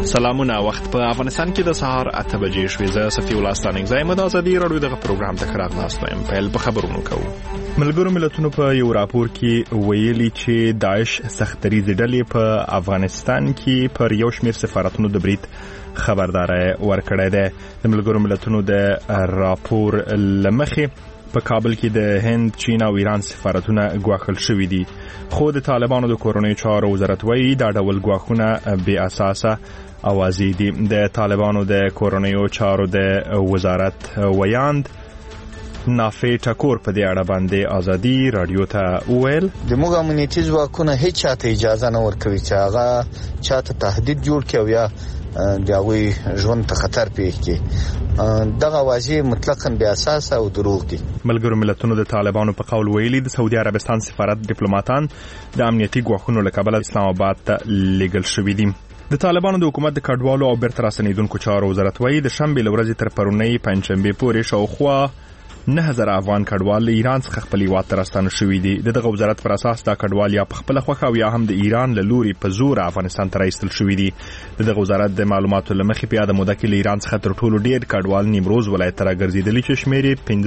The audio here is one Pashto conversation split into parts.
سلامونه. وخت په افغانستان کې د سهار 8 بجې شوې. زه صفي الله ستانک زایم د ازادي رادیو دغه پروګرام ته راغلاست یم. په خبرونو کوو. ملګرو ملتونو په یو راپور کې ویلي چې داعش سختریزي ډلې په افغانستان کې پر یو شمېر سفارتونو د برید خبرداري ورکړې ده. د ملګرو ملتونو د راپور لمخې په کابل کې د هند، چین او ایران سفارتونه ګواښل شوي دي، خو د طالبانو د کورنیو چارو وزارت وایي دا ډول ګواښونه بې اساسه اوازې دي. د طالبانو د کورنیو چارو د وزارت ویاند نافع ټکور په دې اړه باندې ازادي رادیو ته وویل د موږ امنیتي ځواکونه هیڅ چاته اجازه نه ورکوي چې هغه چاته تهدید جوړ کړي یا دغوی ژوند ته خطر پیښ کړي. دغه واژې مطلقاً بې اساس او دروغ دي. ملګرو ملتونو د طالبانو په قول ویلي د سعودي عربستان سفارت ډیپلوماټان د امنیتي ګواښونو له کبله اسلام آباد ته لیږل شوي دي. د طالبانو د حکومت د کډوالو او بیرته راستنېدونکو چارو وزارت وایي د شنبې له ورځې تر پرونۍ پنجشنبې پورې شاوخوا 9000 افغان کډوال له ایران څخه خپل هیواد ته راستانه شوي دي. دغه وزارت پر اساس دا کډوال یا په خپله خوښه او یا هم د ایران له لوري په زور افغانستان ته راایستل شوي دي. دغه وزارت د معلوماتو له مخې په یاده موده کې له ایران څخه تر ټولو ډېر کډوال نیمروز ولایت ته راګرځېدلي چې شمېر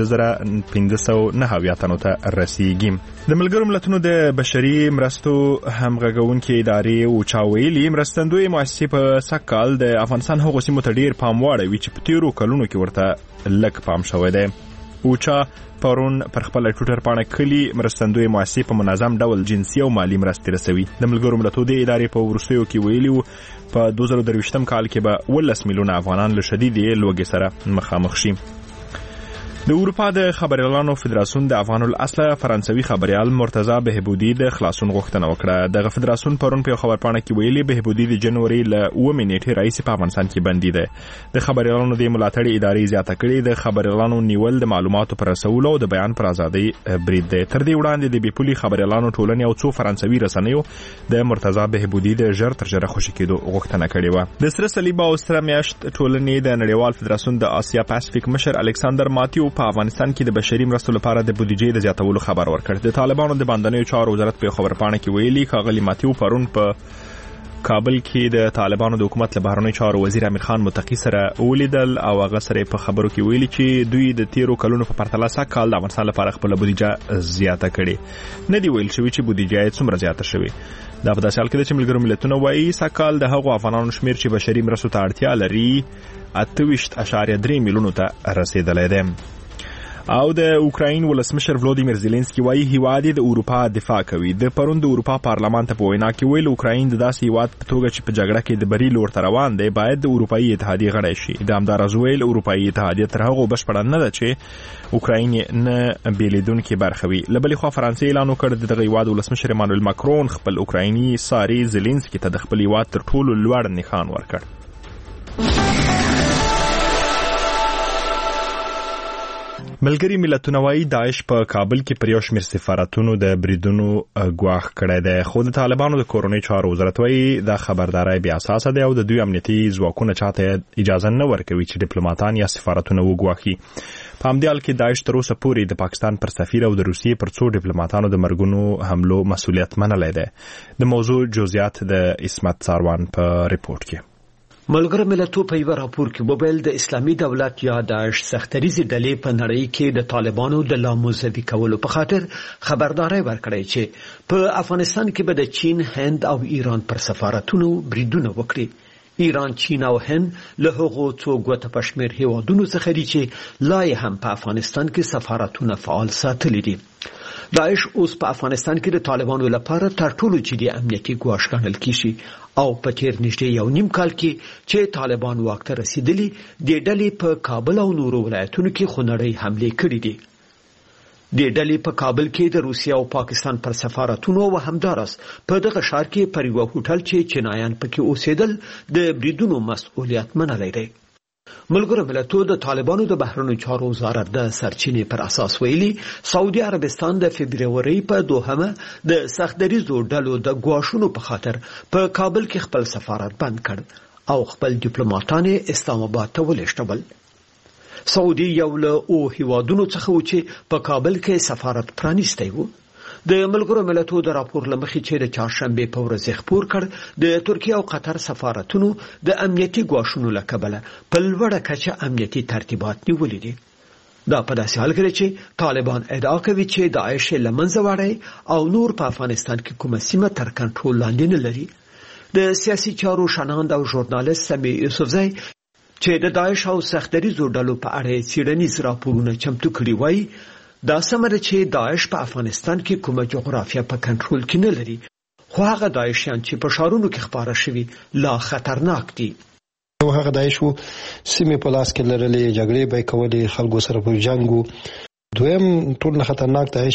یې 5509 تنو ته رسیږي. د ملګرو ملتونو د بشري مرستو همغږونکې ادارې اوچا ویلي مرستندوی مؤسسې په سږ کال د افغانستان هغو سیمو ته ډېر پام واړوي چې په تېرو کلونو کې ورته لږ پام شوی دی. اوچا پرون پر خپل ټویټر پاڼه کلی مرستندوی مؤسسې په منظم ډول جنسي او مالی مرستې رسوي. د ملګرو ملتونو د ادارې په وروستیو کې ویلي په 2023 کال کې به 18 میلیونه افغانان له شدیدې لوږې سره مخامخ شي. د اروپا د خبریالانو فدراسیون د افغان الاصله فرانسوي خبریال مرتضی بهبودی د خلاصون غوښتنه وکړه. دغه فدراسیون پرون په خبرپاڼه کې ویلي بهبودی د جنوري له 9 نیټې راهیسې په افغانستان کې بندي دی. د خبریالانو د ملاتړ ادارې زیاته کړې د خبریالانو نیول د معلوماتو پر رسولو او د بیان پر ازادۍ برید دی. تر دې وړاندې د بیپولي خبریالانو ټولنې او څو فرانسوي رسنیو د مرتضی بهبودی د ژر تر ژره خوشي کېدو غوښتنه کړې وه. د سره صلیب او سره میاشت ټولنې د نړیوال فدراسیون د آسیا پاسفیک مشر الکساندر ماتیو په افغانستان کې د بشري مرستو لپاره د بودیجې د زیاتولو خبر ورکړ. د طالبانو د باندنیو چارو وزارت په خبرپاڼه کې ویلي ښاغلي ماتیو پرون په کابل کې د طالبانو د حکومت له بهرنیو چارو وزیر امیر خان متقي سره ولیدل او هغه سره په خبرو کې ویلي چې دوی د 13 کلونو په پرتله سږ کال د افغانستان لپاره خپل بودیجه زیاته کړې. نه دی ویل شوی چې بودیجه یې څومره زیاته شوې. دا په داسې حال کې ده چې ملګرو ملتونه وایي سږ کال د هغو افغانانو شمېر چې بشري مرستو ته اړتیا لري 28.3 میلیونو ته رسېدلی دی. او د اوکراین ولسمشر ولودیمیر زيلنسکي وایي هیواد د اروپا دفاع کوي. د پرون د اروپا پارلمان ته په وینا کې ویل اوکراین د داسې هیواد په توګه چې په جګړه کې د بری لور ته روان دی باید د اروپایي اتحادیې غړی شي. د همداراز ویل اروپایي اتحادیه تر هغو بشپړه نه ده چې اوکراین نه بیلیدونکې برخه وي. له بلې خوا فرانسې اعلان وکړ د دغه هیواد ولسمشر ایمانویل ماکرون خپل اوکرایني ساري زيلنسکي ته د خپل هیواد تر ټولو لوړ نښان ورکړ. ملګری ملتونه وایي داعش په کابل کې پر یو شمېر سفارتونو د بریدونو ګواښ کړی دی، خو د طالبانو د کورنیو چارو وزارت وایي دا خبرداری بې اساسه دی او د دوی امنیتي ځواکونه چاته اجازه نه ورکوي چې ډیپلوماټان یا سفارتونه وګواښي. په همدې حال کې داعش تر اوسه پورې د پاکستان پر سفیر او د روسیې پر څو ډیپلوماټانو د مرګونو حملو مسؤلیت منلی دی. د موضوع جزئیات د عصمت ساروان په ریپورت کې. ملګرو ملتونو په یو راپور کې وویل د اسلامي دولت یا داعش سختریزي ډلې په نړۍ کې د طالبانو د لاموظفي کولو په خاطر خبرداري ورکړې چې په افغانستان کې به د چین، هند او ایران پر سفارتونو بریدونه وکړي. ایران، چین او هند له هغو څو ګوته پشمیر هیوادونو څخه دي چې لا هم په افغانستان کې سفارتونه فعال ساتلي دي. داعش اوس په افغانستان کې د طالبانو لپاره تر ټولو جدي امنیتي ګواښ ګڼل کیږي او په تیر نږدې یو نیم کال کې چې طالبان واک ته رسیدلي د ډلې په کابل او نورو ولایتونو کې خونړۍ حملې کړې دي. د ډلې په کابل کې د روسیې او پاکستان پر سفارتونو او همدارس په دغه ښار کې پر یو هوټل چې چینایان پکې اوسېدل د بریدونو مسؤلیت منلی دی. ملګرو ملتونو د طالبانو د بهرنیو چارو وزارت د سرچینې پر اساس ویلي سعودي عربستان د فبروري په دوهمه د سختدریزو ډلو د ګواښونو په خاطر په کابل کې خپل سفارت بند کړ او خپل ډیپلوماټان اسلام آباد ته ولېږدول. سعودي یو له هیوادونو څخه و چې په کابل کې سفارت پرانیستی و. د ملګرو ملتونو د راپور لمخې چې د چهارشنبه په ورځ خبر کړ د ترکیه او قطر سفارتونو د امنیتي ګواښونو لکبله په لوړه کچه امنیتي ترتیبات نیولې دي. دا په داسې حال کې چې طالبان ادعا کوي چې داعش لمنځه وړي او نور په افغانستان کې کومه سیمه تر کنټرول لاندې نه لري. د سیاسي چارو شناند او ژورنالیست سمیع یوسفزی چې د داعش او سختدریزو ډلو په اړه څېړنیز راپورونه چمتو کړي وایي دا سمره چې داعش په افغانستان کې کومه جغرافیه په کنټرول کې نه لري، خو هغه داعشیان چې په ښارونو کې خپاره شوي لا خطرناک دي. هغه داعشو سیمې په لاس کې لرلې، جګړې به کولې، خلکو سره په جنگو. دویم ټول نخطرناک داعش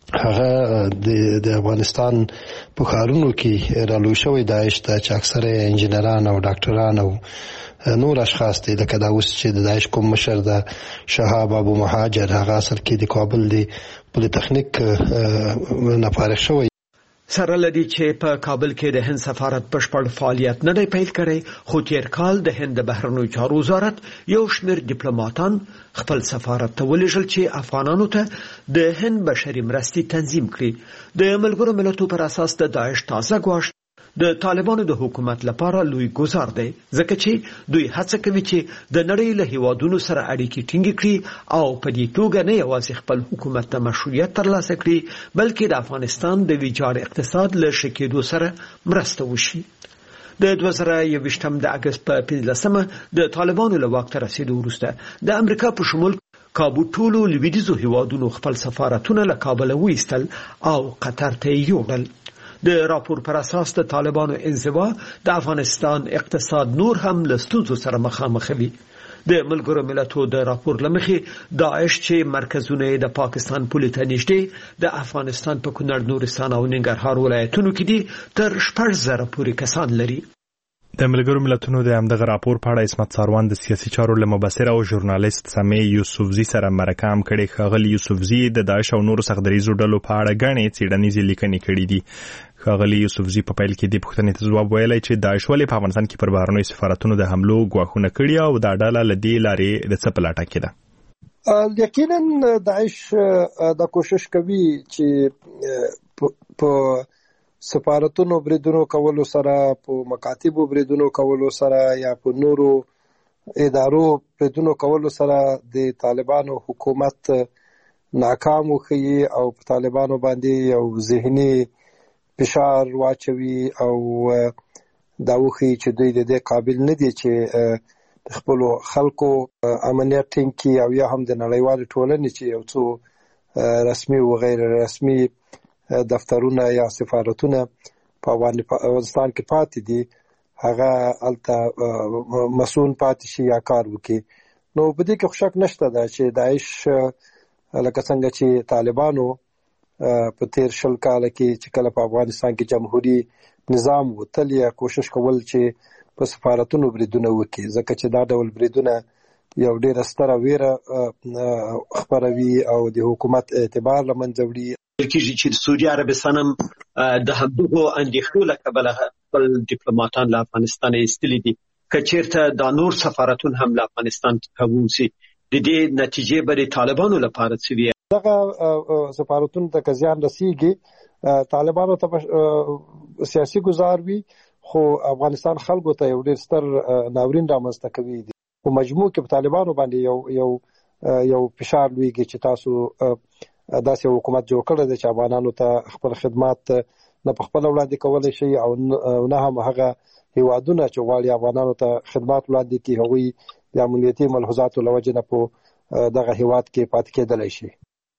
هغه د افغانستان په ښارونو کې رالوی شوی داعش ته چې اکثره انجینران او ډاکټران او نور اشخاص دي. لکه دا اوس چې د داعش کوم مشر د شهاب ابو مهاجر هغه اصل کې د کابل دی پولی تخنیک نه فارغ شوی. سره لدی چې په کابل کې د هند سفارت بشپړ فعالیت نه دی پیل کړی، خو تیر کال د هند بهرنیو چارو وزارت یو شمېر ډیپلوماټان خپل سفارت ته ولېږل چې افغانانو ته د هند بشري مرستې تنظیم کړي. د ملګرو ملتونو پر اساس د داعش تازه ګواښ د طالبانو د حکومت لپاره لوی ګزار دی، ځکه چې دوی هڅه کوي چې د نړۍ له هیوادونو سره اړیکې ټینګې کړي او په دې توګه نه یوازې خپل حکومت ته مشروعیت ترلاسه کړي بلکې د افغانستان د ویجاړ اقتصاد له ښه کېدو سره مرسته وشي. د 2021 د اګست په 15 د طالبانو له واک ته رسیدو وروسته د امریکا په شمول کابو ټولو لویدیځو هیوادونو خپل سفارتونه له کابل وایستل او قطر ته یوړل. د راپور پر اساس د طالبانو انزوا د افغانستان اقتصاد نور هم له ستونزو سره مخامخ وي. د ملګرو ملتونو د راپور لمخې داعش چې مرکزونه د پاکستان پولې ته نږدې د افغانستان په کونړ، نورستان او ننګرهار ولایتونو کې دي تر 6,000 پورې کسان لري. د ملګرو ملتونو د همدغه راپور په اړه عصمت ساروان د سیاسي چارو له مبصر او ژورنالیست سمیع یوسفزي سره مرکه هم کړې. ښاغلي یوسفزي د داعش او نورو سختدریزو ډلو په اړه غنې څېړنیزې لیکنې کړې دي. ښاغلي یوسفزي په پیل کې د پوښتنې ته ځواب ویلی چې داعش ولې په افغانستان کې پر بهرنیو سفارتونو د حملو ګواښونه کړي او دا ډله له دې لارې د څه په لټه کې ده. یقینا داعش دا کوشش کوي چې په سفارتونو بریدونو کولو سره، په مکاتبو بریدونو کولو سره یا په نورو ادارو بریدونو کولو سره د طالبانو حکومت ناکام وښيي او په طالبانو باندې یو ذهني فشار واچوي او دا وښيي چې دوی د دې قابل نه دي چې خپل خلکو امنیت ټینګ کړي او یا هم د نړیوال ټولنې چې یو څو رسمي او غیر رسمي دفترونه یا سفارتونه په افغانستان کې پاتې دي هغه الته مسؤل پاتې شي یا کار وکړي. نو په دې کې شک نشته دا چې داعش لکه څنګه چې طالبانو په تیر 20 کال کې چې کله په افغانستان کې جمهوریت نظام وتل یا کوشش کول چې په سفارتونو بریدونه وکړي، ځکه چې دا ډول بریدونه یو ډېر ستره ویره خپروي او د حکومت اعتبار لمنځه وړي. کېږي چې سعودي عربستان هم د همدغو اندېښنو له کبله خپل ډیپلوماټان له افغانستان ایستلي دي. که چېرته دا نور سفارتونه هم له افغانستان څخه ووځي د دې نتیجې به د طالبانو لپاره څه وي؟ دغه سفارتونو ته که زیان رسیږي طالبانو ته سیاسي ګزار وي، خو افغانستان خلکو ته یو ډېر ستر ناورین رامنځته کوي. په مجموع کې په طالبانو باندې یو فشار لویږي چې تاسو داسې حکومت جوړ کړی دی چې افغانانو ته خپل خدمات نه په خپله وړاندې کولی شي او نه هم هغه هیوادونه چې غواړي افغانانو ته خدمات وړاندې کړي هغوی د امنیتي ملحوظاتو له وجې نه په دغه هیواد کې پاتې کېدلی شي.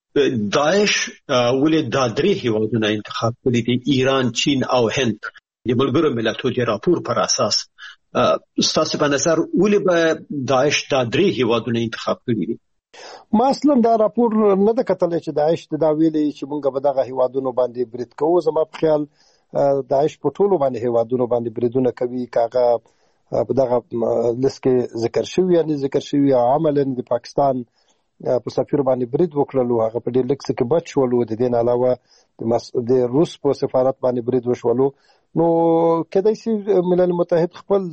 داعش ولې دا 3 هیوادونه انتخاب کړي دي، ایران، چین او هند؟ د ملګرو ملتونو د راپور پر اساس ستاسو په نظر ولې به داعش دا 3 هیوادونه انتخاب کړي دي؟ ما اصلا دا راپور نه ده کتلی چې داعش دا ویلي چې موږ به دغه هیوادونو باندې برید کوو. زما په خیال داعش په ټولو باندې هیوادونو باندې بریدونه کوي، که هغه په دغه لیست کې ذکر شوي یا نه ذکر شوي. عملا د پاکستان په سفیر باندې برید وکړلو، هغه په ډېر لږ څه کې بچ شولو. د دې نه علاوه د روس په سفارت باندې برید وشولو. نو کېدای شي ملل متحد خپل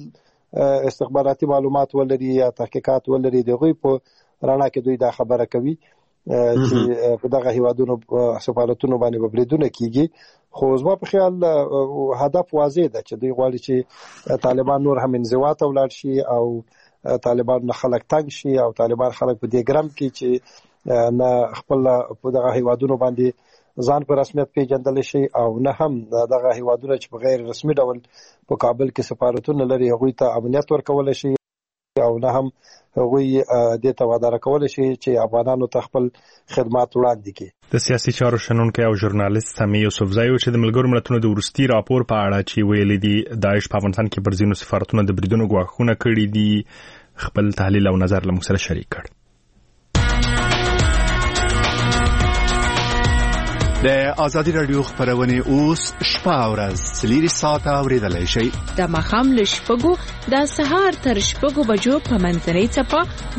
استخباراتي معلومات ولري یا تحقیقات ولري، د هغوی په رڼا کې دوی دا خبره کوي. چې په دغه هیوادونو سفارتونو باندې بریدونه کیږي. خو زما په خیال هدف واضح ده چې دوی غواړي چې طالبان نور هم انزوا ته ولاړ شي او طالبان نه خلک تنګ شي او طالبان خلک په دې ګرم کې چې نه خپل په دغه هیوادونو باندې ځان په رسمیت پیژندل شي او نه هم دغه هیوادونه چې په غیر رسمي ډول په کابل کې سفارتونه لري هغوی ته امنیت ورکول شي او نه هم هغوی د توادر کول شي چې افغانانو ته خپل خدمات وړاندې کړي. د سیاسي چارو شنونکي او ژورنالیست سامي یوسفزای چې د ملګرو ملتونو د ورستي راپور په اړه چې ویل دي داعش په افغانستان کې پر ځینو سفارتونو د بریدونو غواخونه کړي دي خپل تحلیل او نظر له موږ سره شریک کړ. د آزادی رادیو خبرونه اوس شپه او ورځ 3 ساعته اوریدلای شئ. د ماښام له شپږو د سهار تر شپږو بجو په منځنۍ څپه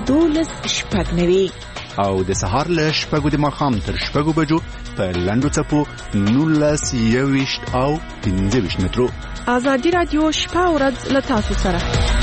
12:09 او د سهار له شپږو د ماښام تر شپږو بجو په لنډو څپو 19:20 او 15 مترو. آزادی رادیو شپه او ورځ له تاسو سره.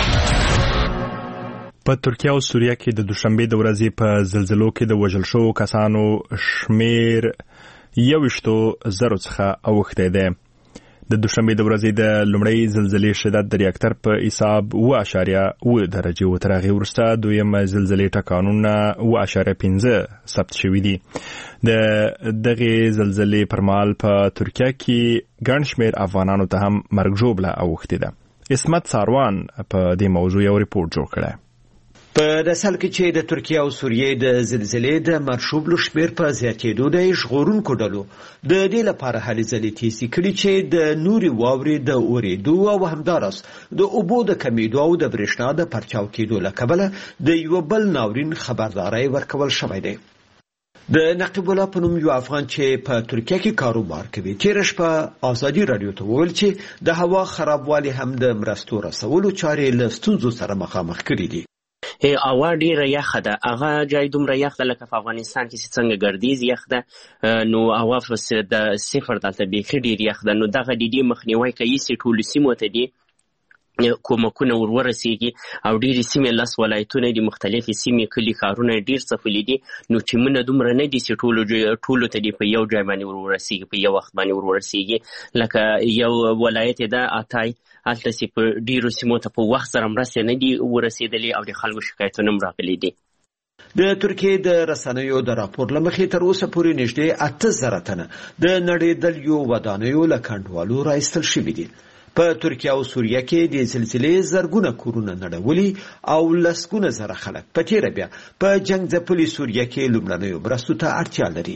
په ترکیه او سوریه کې د دوشنبه د ورځې په زلزلو کې د وژل شوو کسانو شمیر 21,000 څخه اوښتی دی. د دوشنبه د ورځې د لومړۍ زلزلې شدت د ریاکټر په حساب 7.7 درجه وتر هغې وروسته دویمه زلزلې ټکانونه 7.5 ثبت شوي دي. د دغې زلزلې پر مهال په ترکیه کې ګڼ شمېر افغانانو ته هم مرګ ژوبله اوښتې ده. اسمت ساروان په دې موضوع یو ریپورت جوړ کړی. په داسل کې چې د ترکیه او سوریې د زلزلې د مرشوبلو شمیر په زیاتېدو د ژغورونکو ډلو د دې لپاره هلې ځلې تیزې کړي چې د نوري واورې د اورېدو او همداراز د اوبو د کمیدو او د برېښنا د پرچاو کېدو له کبله د یو بل ناورین خبرداری ورکول شوی دی. د نقیب الله په نوم یو افغان چې په ترکیه کې کاروبار کوي تېره شپه آزادي رادیو ته وویل چې د هوا خرابوالي هم د مرستو رسولو چارې له ستونزو سره مخامخ کړي دي. هوا ډیره یخه ده. هغه جای دومره یخ ده لکه په افغانستان کې چې څنګه ګردیز یخ ده نو هوا د صفر دلته بیخي ډیر یخ ده. نو دغه د دې مخنیوی کوي چې ټولو سیمو ته دي کومکونه ورسیږي او ډېرې سیمې 10 ولایتونه دي مختلفې سیمې کلي ښارونه ډېر څپلي دي نو ټیمونه دومره نه دي چې ټولو ته دي په یو ځای باندې ورسیږي په یو وخت باندې ورسیږي لکه یو ولایت ده اتای هلته چې په ډېرو سیمو ته په وخت سره مرستې نه دي ورسېدلې او د خلکو شکایتونه هم راغلي دي. د ترکیې د رسنیو د راپور له مخې تر اوسه پورې نږدې 8,000 تنه د نړېدلیو ودانیو له کنډوالو راایستل شوي دي. په ترکیه او سوریه کې د زلزلې زرګونه کورونه نړولي او لسګونه زره خلک په تیره بیا په جنگ ځپلي سوریه کې لومړنیو مرستو ته اړتیا لري.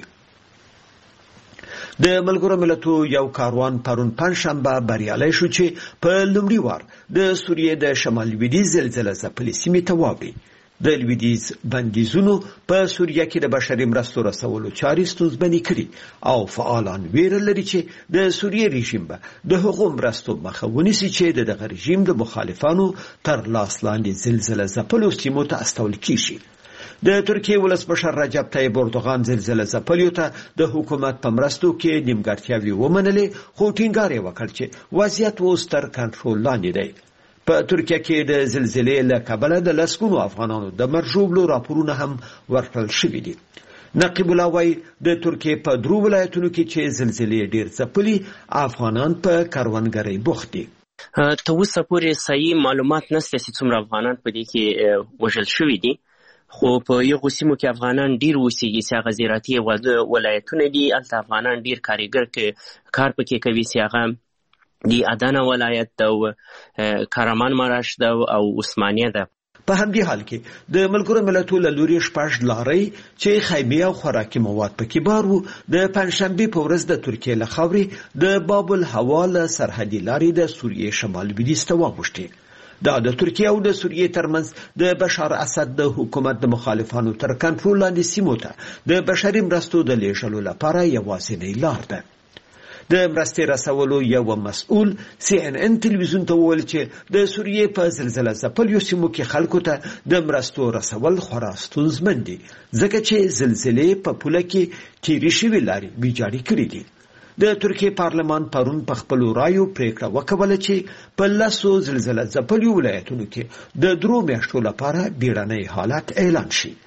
د ملګرو ملتو یو کاروان پرون پنځشنبه بریالی شو چې په لومړي وار د سوریې د شمال لویدیځ زلزله ځپلي سیمې ته واوړي. د لویدیځ بندیزونو په سوریه کې د بشري مرستو رسولو چارې ستونزمنې کړي او فعالان ویره لري چې د سوریې رژیم به د هغو مرستو مخه ونیسي چې د دغه رژیم د مخالفانو تر لاس لاندې زلزله ځپلو سیمو ته استول کیږي. د ترکیې ولسمشر رجب طیب اردوغان زلزله ځپلیو ته د حکومت په مرستو کې نیمګړتیاوې ومنلې خو ټینګار یې وکړ چې وضعیت اوس تر کنټرول لاندې دی. په ترکیه کې د زلزلې له کبله د لسګونو افغانانو د مرګ ژوبلو راپورونه هم ورکړل شوي دي. نقیب الله وایي د ترکیې په 3 ولایتونو کې چې زلزلې ډېر ځپلي افغانان په کروندګرۍ بوخت دي. ته اوسه پورې صحیح معلومات نشته چې څومره افغانان په دې کې وژل شوي دي خو په یو سیمو کې افغانان ډیر اوسېږي چې هغه زراعتي ولایتونه دي هلته افغانان ډیر کارګر کار پکې کوي چې هغه دی ادانا ولایت ده کارمان مراش ده او عثمانیه ده. په همدې حال کې د ملګرو ملتونو له لوري 6 لارۍ چې خیمې او خوراکي مواد پکې بار وو د پنځشنبې په ورځ د ترکیې له خاورې د باب الهوا له سرحدي لارې د سوریې شمال لویدیځ ته واوښتې. دا د ترکیې او د سوریې ترمنځ د بشار اسد د حکومت د مخالفانو تر کنټرول لاندې سیمو ته د بشري مرستو د لیږلو لپاره یوازینۍ لار ده. د مرستې رسولو یو مسؤل CNN تلویزیون ته وویل چې د سوریې په زلزله ځپلیو سیمو کې خلکو ته د مرستو رسول خورا ستونزمن دي ځکه چې زلزلې په پوله کې تیرې شوې لارې ویجاړې کړې دي. د ترکیې پارلمان پرون په خپلو رایو پریکړه وکوله چې په 10 زلزله ځپلیو ولایتونو کې د 3 میاشتو لپاره بیړنی حالت اعلان شي.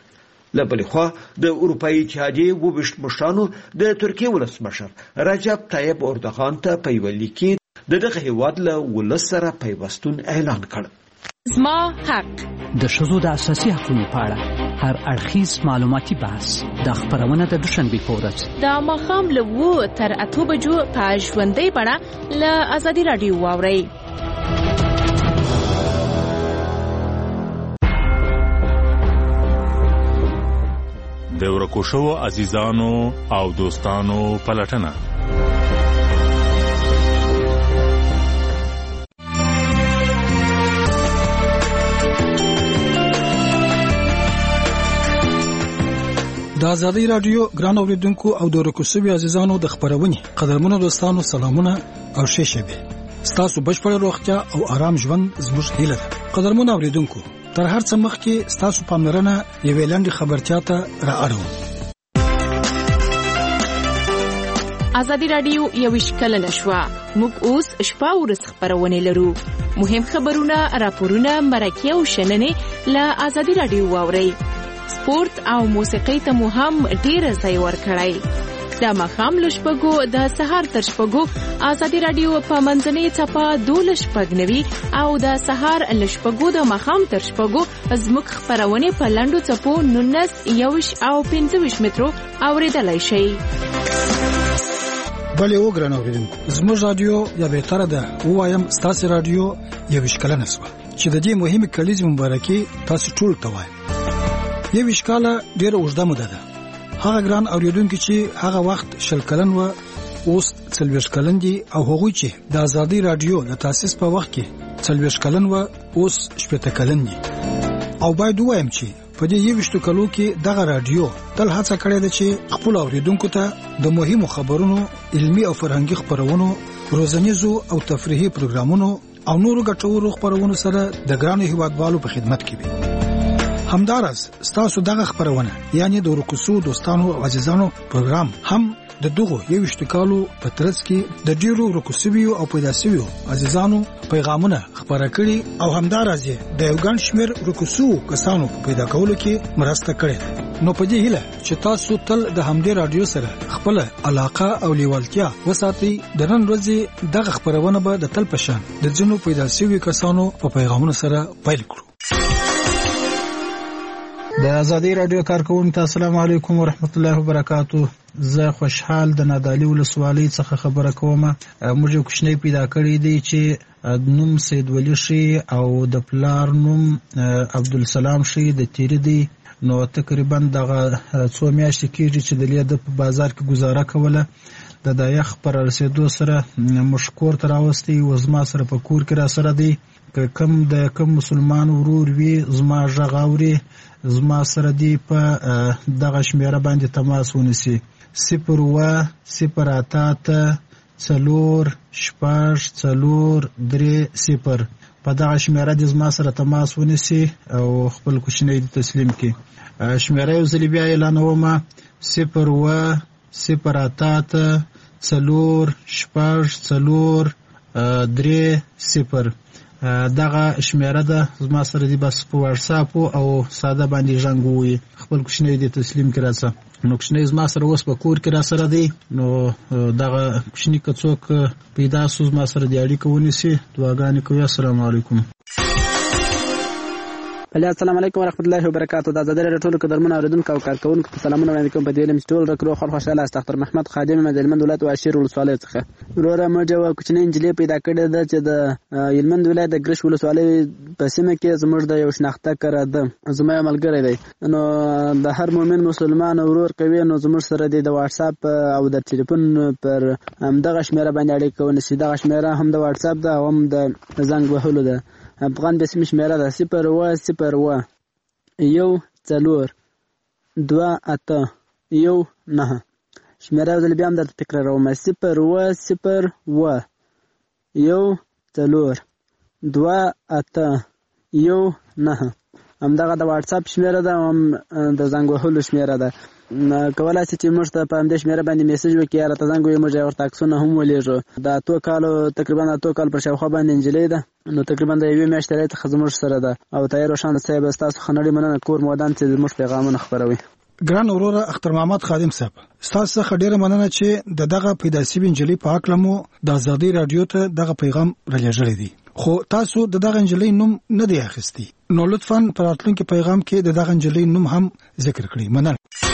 لبل خو د اروپאי اتحادیې وبشت مشرانو د ترکیه ولسمشر رجب طیب اردوغان ته په یو لیک کې دغه هیواد له ولس سره پیوستون اعلان کړ. زما حق د ښځو د اساسي حقوقو په اړه هر اړخیز معلوماتي بحث د خبرونه د دوشنبه په ورځ د ماښام له 2 تر 8 بجو په ژوندۍ بڼه له ازادي رادیو واورئ. د ورکو شوو عزیزانو او دوستانو پلټنه. د ازادي رادیو ګران اوریدونکو او د ورکوسوي عزیزانو د خبرونې قدرمنو دوستانو سلامونه او ښه شپه. ستاسو بشپړ روغتیا او آرام ژوند زموږ هیله ده. قدرمنو اوریدونکو تر هر څه مخکې ستاسو پاملرنه یوې لنډې خبرتیا ته را اړوم. ازادي رادیو یو اشکال نشوا. موږ اوس شپه ورځ خبرونه لرو. مهم خبرونه، راپورونه، مرکه او شننې له ازادي رادیو واورئ. سپورت او موسیقي ته مو هم ډیر ځای ورکړی. د ماښام له شپږو د سهار تر شپږو ازادي رادیو په منځنۍ څپه 12:90 او د سهار له شپږو د ماښام تر شپږو زموږ خبرونه په لنډو څپو 19 او 25 مترو اوریدلای شئ. بلې وګران اوریدونکو زموږ رادیو یا بهتره ده وایم ستاسو رادیو یو اشکال نسوه چې د دې مهمه کلیزې مبارکي تاسو ټول ته وایم. یو اشکال ډیر اوږده موده ده. هغه ګران اوریدونکو چې هغه وخت 40 کلن و اوس 40 کلن دي او هغوی چې د ازادي رادیو د تاسیس په وخت کې 40 کلن و اوس 70 کلن دي. او باید وایم چې په دې 20 کلو کې دغه رادیو تل هڅه کړې ده چې خپل اوریدونکو ته د مهمو خبرونو، علمي او فرهنګي خبرونو، روزنیزو او تفریحي پروګرامونو او نورو ګټورو خبرونو سره د ګرانو هیوادوالو په خدمت کې وي. همدارس ستاسو دغه خبرونه یعنی د ورکوسو دوستانو او عزیزانو پروګرام هم د دغه 20 کالو په ترڅ کې د ډیرو ورکوسویو او پیداسویو عزیزانو پیغامونه خبره کړي او همدارس د یو ګڼ شمېر ورکوسو کسانو په پیدا کولو کې مرسته کړې. نو په دې هیله چې تاسو تل د همدې رادیو سره خپل علاقه او لیوالتیا وساتئ. د نن ورځې دغه خبرونه به د تل په شان د ځینو پیداسویو کسانو په پیغامونو سره پیل کړو. د ازادي رادیو کارکونکو السلام علیکم ورحمت الله وبرکاتہ. زه خوشحال د نادعلي ولسوالۍ څخه خبره کوم. موږ یو کوچنی پیدا کړی دی چې نوم سید ولی شي او د پلار نوم عبدالسلام شي د تیری دی. نو تقریبا دغه 2 میاشتې کېږي چې د لید په بازار کې گزاره کوله. د یخ پر رسیدو سره مشکور تر اوستي وزما سره په کور کې را سره دی. کم مسلمان ورور وی زما ژغاوري زما سره دی په دغه شمیره باندې تماس ونیسي 0 4 0 په دغه شمیره د زما سره تماس ونیسي او خپل کوچنی د تسلیم کی. شمیره یو ځل بیا اعلانوم 0 4 0 دغه شمیره ده زما سره دی بس په واتس اپ او ساده باندې ژوندوي خپل کوچنی د تسلیم کی راځه. نو کوچنی زما سره اوس په کور کې را سره دی. نو دغه کوچنی کڅوک پیدا سوز ما سره دی اړیکه ونیسي. دعاګانې کوي. السلام علیکم. السلام علیکم ورحمت الله وبرکاتہ. د ازادي رادیو ټول قدرمن اوریدونکو او کارکونکو ته سلامونه وړاندې کوم. په دې لم ټول رکرو خل خوشاله است. ډاکټر محمد خادم مدلمند ولایت واشیر ولسوالۍ څخه وروره موږ یو کوچنی انجلۍ پیدا کړې ده چې د یلمند ولایت د ګرش ولسوالۍ په سیمه کې زموږ د یو شناخته کړه ده. زما ملګری دی. نو د هر مؤمن مسلمان ورور کوي. نو زموږ سره د واتس اپ او د ټلیفون پر دغه شمیره باندې اړیکه ونیسي. دغه شمیره هم د واتس اپ ده او هم د زنګ وهلو ده. افغان به سیم شمیره ده 0 1 4 2 8 1 9. شمیره د بیا هم د تکراروم 0 0 1 4 2 8 1 9. همدغه د واتس اپ شمیره ده هم د زنګ وهلو شمیره ده. کولای شي چې موږ ته په همدې شمیره باندې میسج وکړي یا راته زنګ ووهي، موږ یې ورته عکسونه هم ولېږو. د تقریبا 8 کالو پر شاوخوا باندې نجلۍ ده، نو تقریبا د 1 میاشتې راهیسې څخه زموږ سره ده. او طاهر روښان صاحب ستاسو ښه نړۍ مننه کور مودان چې زموږ پیغامونه خپروي. ګران وروره اختر محمد خادم صاحب، ستاسو څخه ډیره مننه چې دغه پیدا شوی نجلۍ په حق لمو د ازادي رادیو ته دغه پیغام رالېږلی دی، خو تاسو دغه نجلۍ نوم نه دی اخیستی، نو لطفاً په راتلونکي پیغام کې دغه نجلۍ نوم هم ذکر کړئ. مننه.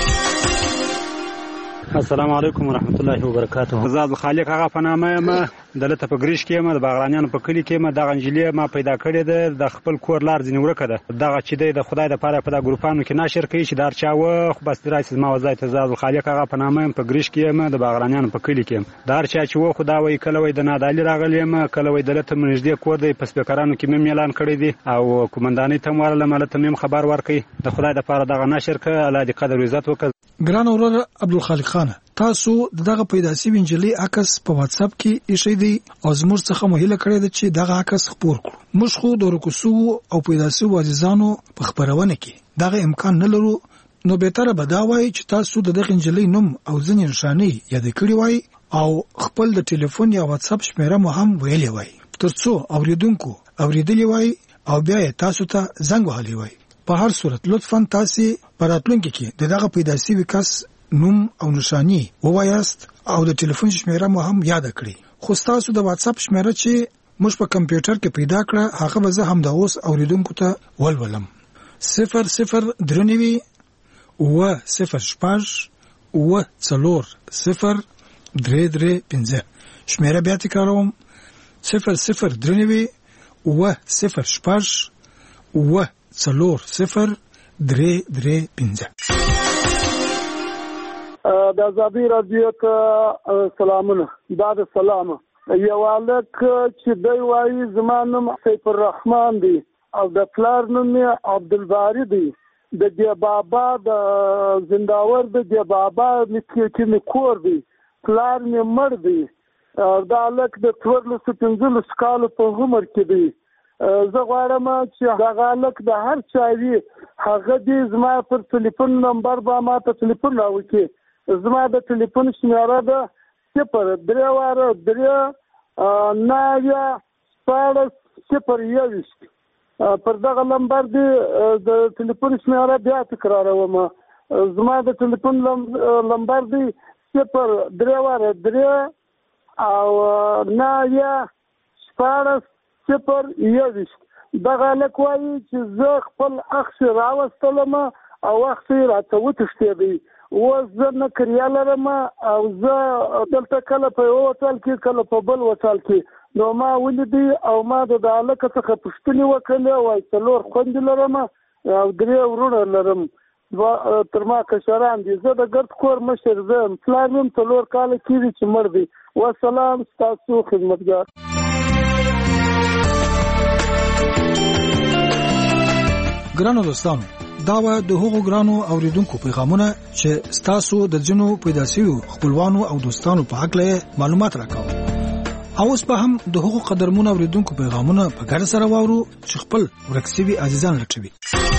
السلام علیکم ورحمت الله وبرکاته. زاد خالق هغه په نامه ما دلته په ګریش کې ما د باغرانیانو په کلی کې ما د انجلې ما پیدا کړې ده، د خپل کور لار ځینې ورکه ده. دغه چې د خدای د پاره په د ګروپانو کې نشر کوي چې دار چا و خو بس درایسه ما وځای ته زاد خالق هغه په نامه په ګریش کې ما د باغرانیانو په کلی کې دار چا چې و خدا وای کله وای د نادالي راغلی ما کله وای دلته منځدې کور دی په سپیکرانو کې مې اعلان کړی دی او کومندانۍ ته ورله ملته مې خبر ورکړي د خدای د پاره دغه نشر ک الله دې قدر عزت وکړي. ګران وروره عبدالخالق خان، تاسو دغه پیدا شوی نجلۍ عکس په واتس اپ کې ایښی دی او زموږ څخه مو هیله کړې ده چې دغه عکس خپور کړو. موږ خو د ورکوسو او پیدا شوی عزیزانو په خبرونه کې دغه امکان نه لرو، نو بهتره به دا وایي چې تاسو دغه نجلۍ نوم او ځینې نښانې یاد کړی وای او خپل د ټلیفون یا واتس اپ شمیره مو هم ویلې وای ترڅو اوریدونکو اوریدلی وای او بیا تاسو ته زنګ وهلی وای. په هر صورت لطفاً تاسو په راتلونکي کې دغه پیدا شوی کس نوم او نښانی ووایاست او د ټلیفون شمیره مو هم یاد کړئ. خو تاسو د واتس اپ شمیره چې موږ په کمپیوټر کې پیدا کړه هغه به زه هم د اوس اوریدونکو ته ولولم. 0039 و 06 و 40 شمیره بیا تکراروم 0039 و 06 و 40 د ازادي رادیو ته سلامونه. دا د سلام یو الک چې دی وایي زما نوم سیف الرحمن دی او د پلار نوم عبدالباری دی، د دی بابا د زنداور د دی بابا کې کور دی، پلار مې مړ دی. دا الک د 15 کالو په عمر کې دی. زه غواړم چې هغه الک د هر چا وي هغه دې زما پر ټلیفون نمبر به ما ته ټلیفون راوکړي. زما د ټلیفون شمیره ده 03 پر دغه نمبر دی د ټلیفون شمیره بیا تکراروم. زما د ټلیفون نمبر دی 03 او 9 دغه لک وایي چې زه خپل اخ راوستلم او اخ راته وتښتېدی. اوس زه نه کریا لرم او زه دلته کله په یو هوټل کې کله په بل هوټل کې، نو ما ولیدی او ما د هلک څخه پوښتنې وکړلې. وایي 4 خویندې لرم او 3 وروڼه لرم، تر ما کشران دي. زه د ګرد کور مشر زه یم، پلار مې 4 کاله کېږي چې مړ دی. والسلام، ستاسو خدمتګار. ګرانو دوستانو، دا و د هغو ګرانو اوریدونکو پیغامونه چې تاسو د جنو پیدا شوی خپلوانو او دوستانو په حق له معلومات راکاو. اوس به هم د هغو قدرمنو اوریدونکو پیغامونه په ګډه سره واورو چې خپل ورکسوي عزیزان لټوي.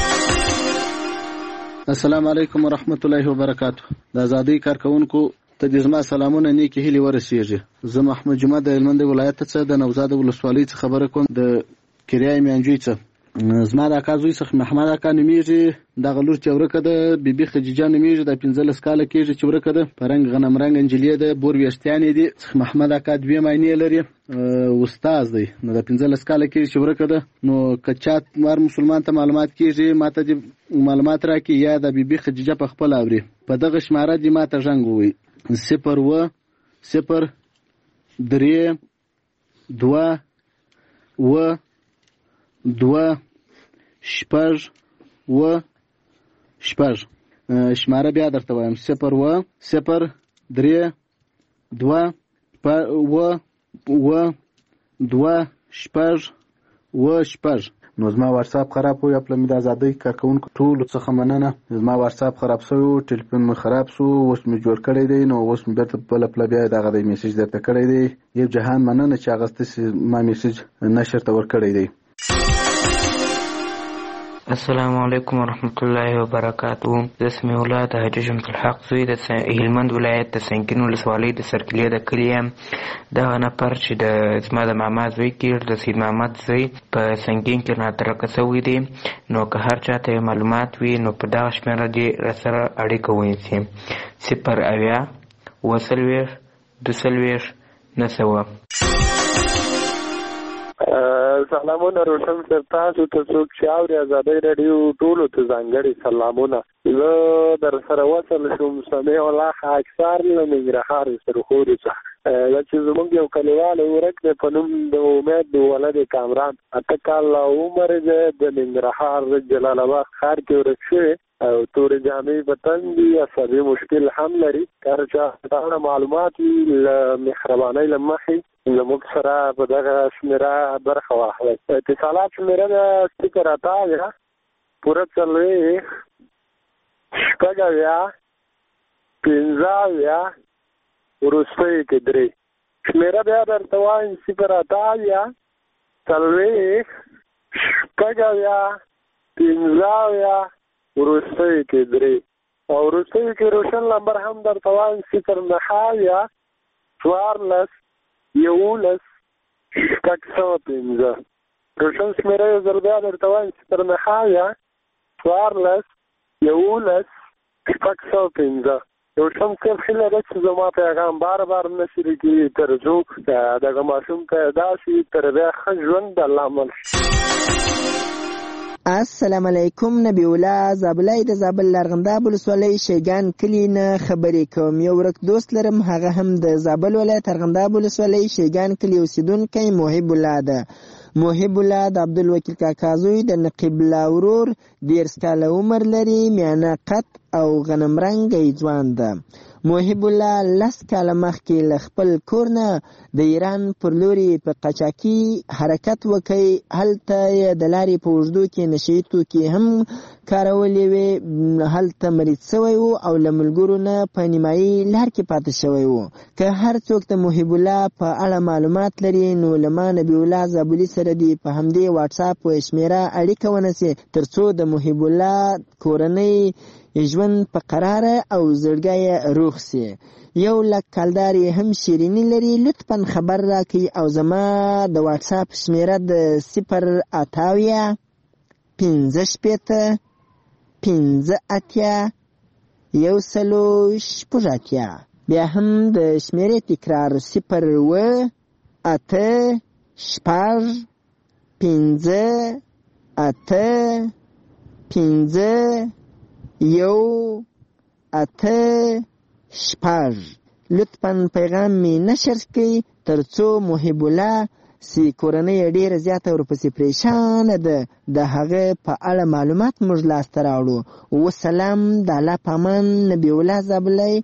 السلام علیکم ورحمت الله وبرکاته. د ازادي کارکونکو ته د زما سلامونه نیکی هیلې ورسیږي. زه محمد جمعه د هلمند ولایت څخه د نوزاد ولسوالۍ څخه خبره کوم. د کریای میانجوی څخه زما د اکا زوی څخه محمد اکا نومیږي، دغه لور چې ورکه ده بیبي خدیجه نومیږي، د 15 کاله کېږي چې ورکه ده، په رنګ غنم رنګ انجلې ده، بور ویشتیانې دي. محمد اکا 2 معنی لري، استاد دی، نو د 15 کاله کېږي چې ورکه ده. نو کچات مار مسلمان ته معلومات کېږي ماته د معلومات راکې یا د بیبي خدیجه په خپل اوري په دغه شماره دی ماته ژوند وي 0 0 3 2 2 شپږ و شپږ. شماره بیا درته وایم 0 0 3 2 2 شپږ و شپږ. نو زما واتساپ خراب وو یا په د ازادۍ کارکونکو ټول څخه مننه. زما واتساپ خراب شو، ټلیفون مې خراب شو، اوس مې جوړ کړی دی، نو اوس مې بیرته بل بیا دغه د میسج درته کړی دی. یو جهان مننه چې هغه ستاسو ما میسج نشر ته ور کړی دی. السلام علیکم ورحمت الله وبرکاته. زه سمیع الله د حاجي شمس الحق زوی د هلمند ولایت د سنګین ولسوالۍ د سرکلي د کلي یم. دغه نفر چې زما د ماما زوی کې د سید محمد زوی په سنګین کې ناترکه شوی دی، نو که هر چاته معلومات وي نو په دغه شمېره دې راسره اړیکه ونیسي. 0 اویا 2 سلامونه روشن سر، تاسو ته څوک چې اوري ازادۍ راډیو ټولو ته ځانګړي سلامونه. زه در سره وصل شوم سمیع الله اکثر له ننګرهار سرخوري څخه. دا چې زموږ یو کلیوال ورک دی په نوم د امید د ولد کامران، 8 کاله عمر دی، د ننګرهار جلال آباد ښار کې ورک شوی او تورې جامې په تن دي، عصبي مشکل هم لري. که هر چا ته معلومات وي له مهربانۍ له مخې زموږ سره په دغه شمېره برخه واخلئ. اتصالات شمېره ده 0 پوره 4 6 اویا 15 اویا وروستیو کې 3. شمېره بیا درته وایم 0 4 6 اویا 15 اویا وروستیو کې 3 او وروستیو کې روشن نمبر هم درته وایم 0 14 11 605. روشن شمېره یو ځل بیا درته وایم 0 14 11 605. روشن صاحب هیله ده چې زما پیغام بار بار نشر کړي تر څو دغه ماشوم ته داسې تربیه ښه ژوند د الله عمل شي. السلام علیکم. نبی الله زابلای د زابل لرغنداب ولسوالۍ شیګان کلی نه خبرې کوم. یو ورک دوست لرم، هغه هم د زابل ولایت لرغنداب ولسوالۍ شیګان کلی اوسیدونکی محب الله ده. محب الله د عبدالوکیل کاکا زوی د نقیب الله ورور، 13 کاله عمر لري، میانه قد او غنم رنګی ځوان ده. محب الله 10 کاله مخکې له خپل کور نه د ایران پر لوري په قاچاقي حرکت وکړي. هلته یې د لارې په اوږدو کې نشهیي توکي هم کارولې وې. هلته مریض شوی و او له ملګرو نه په نیمایي لار کې پاتې شوی و. که هر څوک د محب الله په اړه معلومات لري نو له ما نبی الله زابلي سره دی په همدې واتساپ په شمېره اړیکه ونیسي تر څو د محب الله کورنۍ ژوند په قرار او زړګی روغ سي. 100,000 کلدار هم شیرینی لري. لطفا خبر راکړئ او زما د واتساپ شمېره د 0 8 15 15 1 بیا هم د شمېرې تکرار 0 8 15 15 1 لطفا پیغام می نشر کړئ تر څو محب الله سی کورنۍ ډیره زیاته ورپسې پریشانه ده. د هغه په اړه معلومات موږ لاسته راوړو. وسلام، د الله په امان. نبی الله زابلی.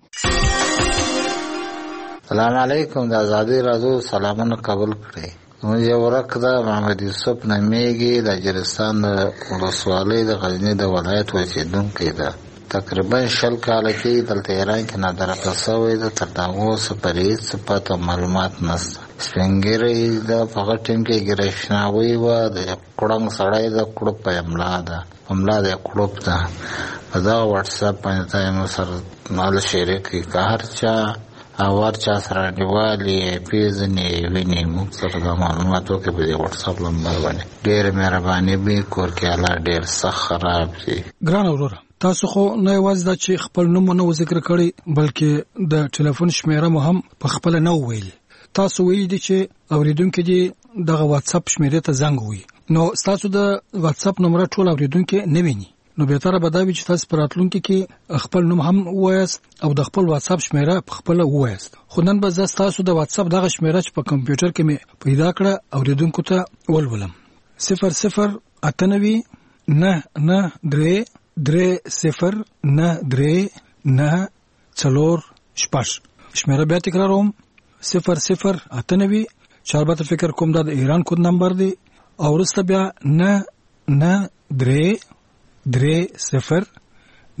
سلام علیکم. د ازادۍ راډیو سلامونه قبول کړئ. زموږ یو ورک ده محمد یوسف نمیږي، د اجرستان د ولسوالۍ د غزني د ولایت اوسیدونکی ده. تقریبا 20 کاله کې دلته ایران کې نادرکه شوی ده. تر دا اوسه پرې هېڅ پته معلومات نشته. سپین ږیری ده، په هغه ټیم کې ګرشناوي وه، د کړنګ سړی ده، کړوپ په املا ده، املا د کړوپ ده. په دغه واتساپ باندې ته مو سره مال شریک کړي. که هر چا او هر چا سره نیوالي پیژنې ویني موږ سره دا معلومات وکړي په دې واتساپ نمبر باندې. ډېره مهرباني به کور کې الله ډېر سخت خراب شي. ګران وروره، تاسو خو نه یوازې دا چې خپل نوم نه ذکر کړی بلکې د ټلیفون شمیره مو هم په خپل نه ویل. تاسو ویل دي چې اوریدونکو دي دغه واتساپ شمیره ته زنګ وي. نو تاسو د واتساپ نمبر ټول اوریدونکو نه ویني. نو به تر بداوی چې تاسو پراتلونکو کې خپل نوم هم وایست او د خپل واتساپ شمیره په خپل وایست. خو نن به تاسو د واتساپ دغه شمیره چې په کمپیوټر کې مې پیدا کړه اوریدونکو ته ولولم. 00 98 9 3 0 9 9 4 6. شمیره بیا تکراروم 00 98 چاربات فکر کوم دا د ایران کود نمبر دی او ورسته بیا 9 3 0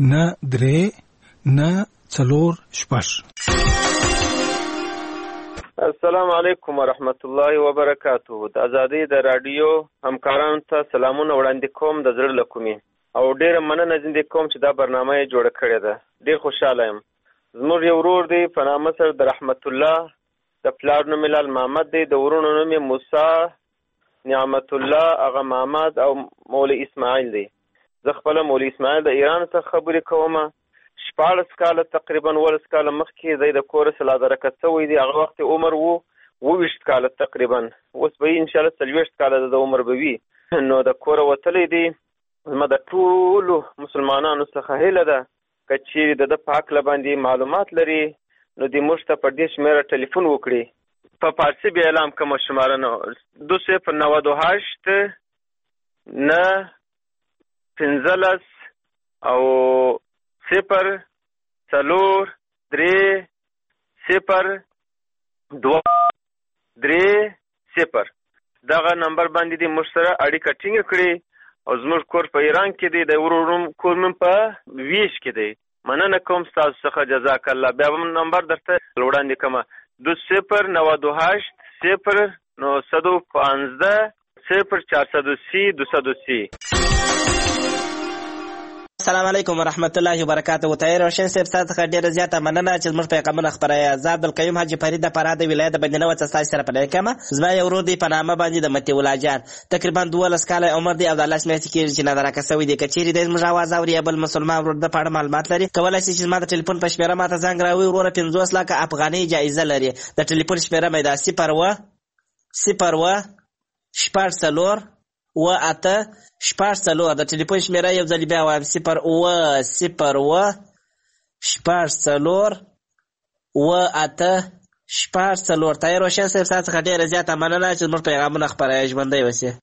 9 9 4 6. السلام علیکم ورحمت الله وبرکاته. د ازادي د رادیو همکارانو ته سلامونه وړاندې کوم د زړه له کومې او ډیره مننه زنده کوم چې دا برنامه یې جوړه کړې ده. ډیر خوشاله یم. زموږ یو ورور دی په نامه سره د رحمت الله، د پلار نوم لال محمد دی، د ورونو نوم موسی، نعمت الله، هغه محمد او مولوی اسماعیل دی. زه خپل مولوی اسماعیل د ایران څخه خبرې کوم. 14 کاله تقریبا 14 کاله مخکې زه د کور سره درکت شوی دی. هغه وخت عمر وو 22 کاله تقریبا. اوس به ان شاء الله 23 کاله د عمر به وي. نو د کور وتلې دی. زما د ټولو مسلمانانو څخه هیله ده که چیرې د پاک لباندې معلومات لري نو د موږ ته په دې شمیره ټلیفون وکړي. په فارسی به اعلان کوم شماره نو 2098 نه 15 او 0 4 3 0 2 3 0 دغه نمبر باندې د مشترک اړیکه ټینګ کړي. او زموږ کور په ایران کې دی، د ورورم کور من په ویش کې دی. مننه کوم تاسو څخه، جزاک الله. بیا هم نمبر درته وړاندې کوم 2098 0 915 0430 230. السلام علیکم ورحمت الله وبرکاته. طاهر روشن صاحب تاسو ته ډیره زیاته مننه چې زموږ پیغامونه خبره. زه عبدالقیوم حاجی فرید د فراه د ولایت بندنه و تاسو سره په لیکمه. زما یو ورور دی په نامه باندې د متي الله جان، تقریبا 12 کاله عمر دی او د الله سمې کې چې نظر راکسوي دی. کچيري د زموږ आवाज اوري بل مسلمان ورور د پاړه معلومات لري، کولای شي چې ما د ټلیفون په شمیره ماته زنګ راوي. ورور 50 لک افغاني جایزه لري. د ټلیفون شمیره مې دا 0 شپږ څلور و اته شپږ څلور. د ټلیفون شمیره یو ځل بیا وایم 0 شپږ څلور و اته شپږ څلور. طاهر روشن صاحب تاسو څخه ډیره زیاته مننه چې موږ پیغامونه خپروي. ژوندی اوسئ.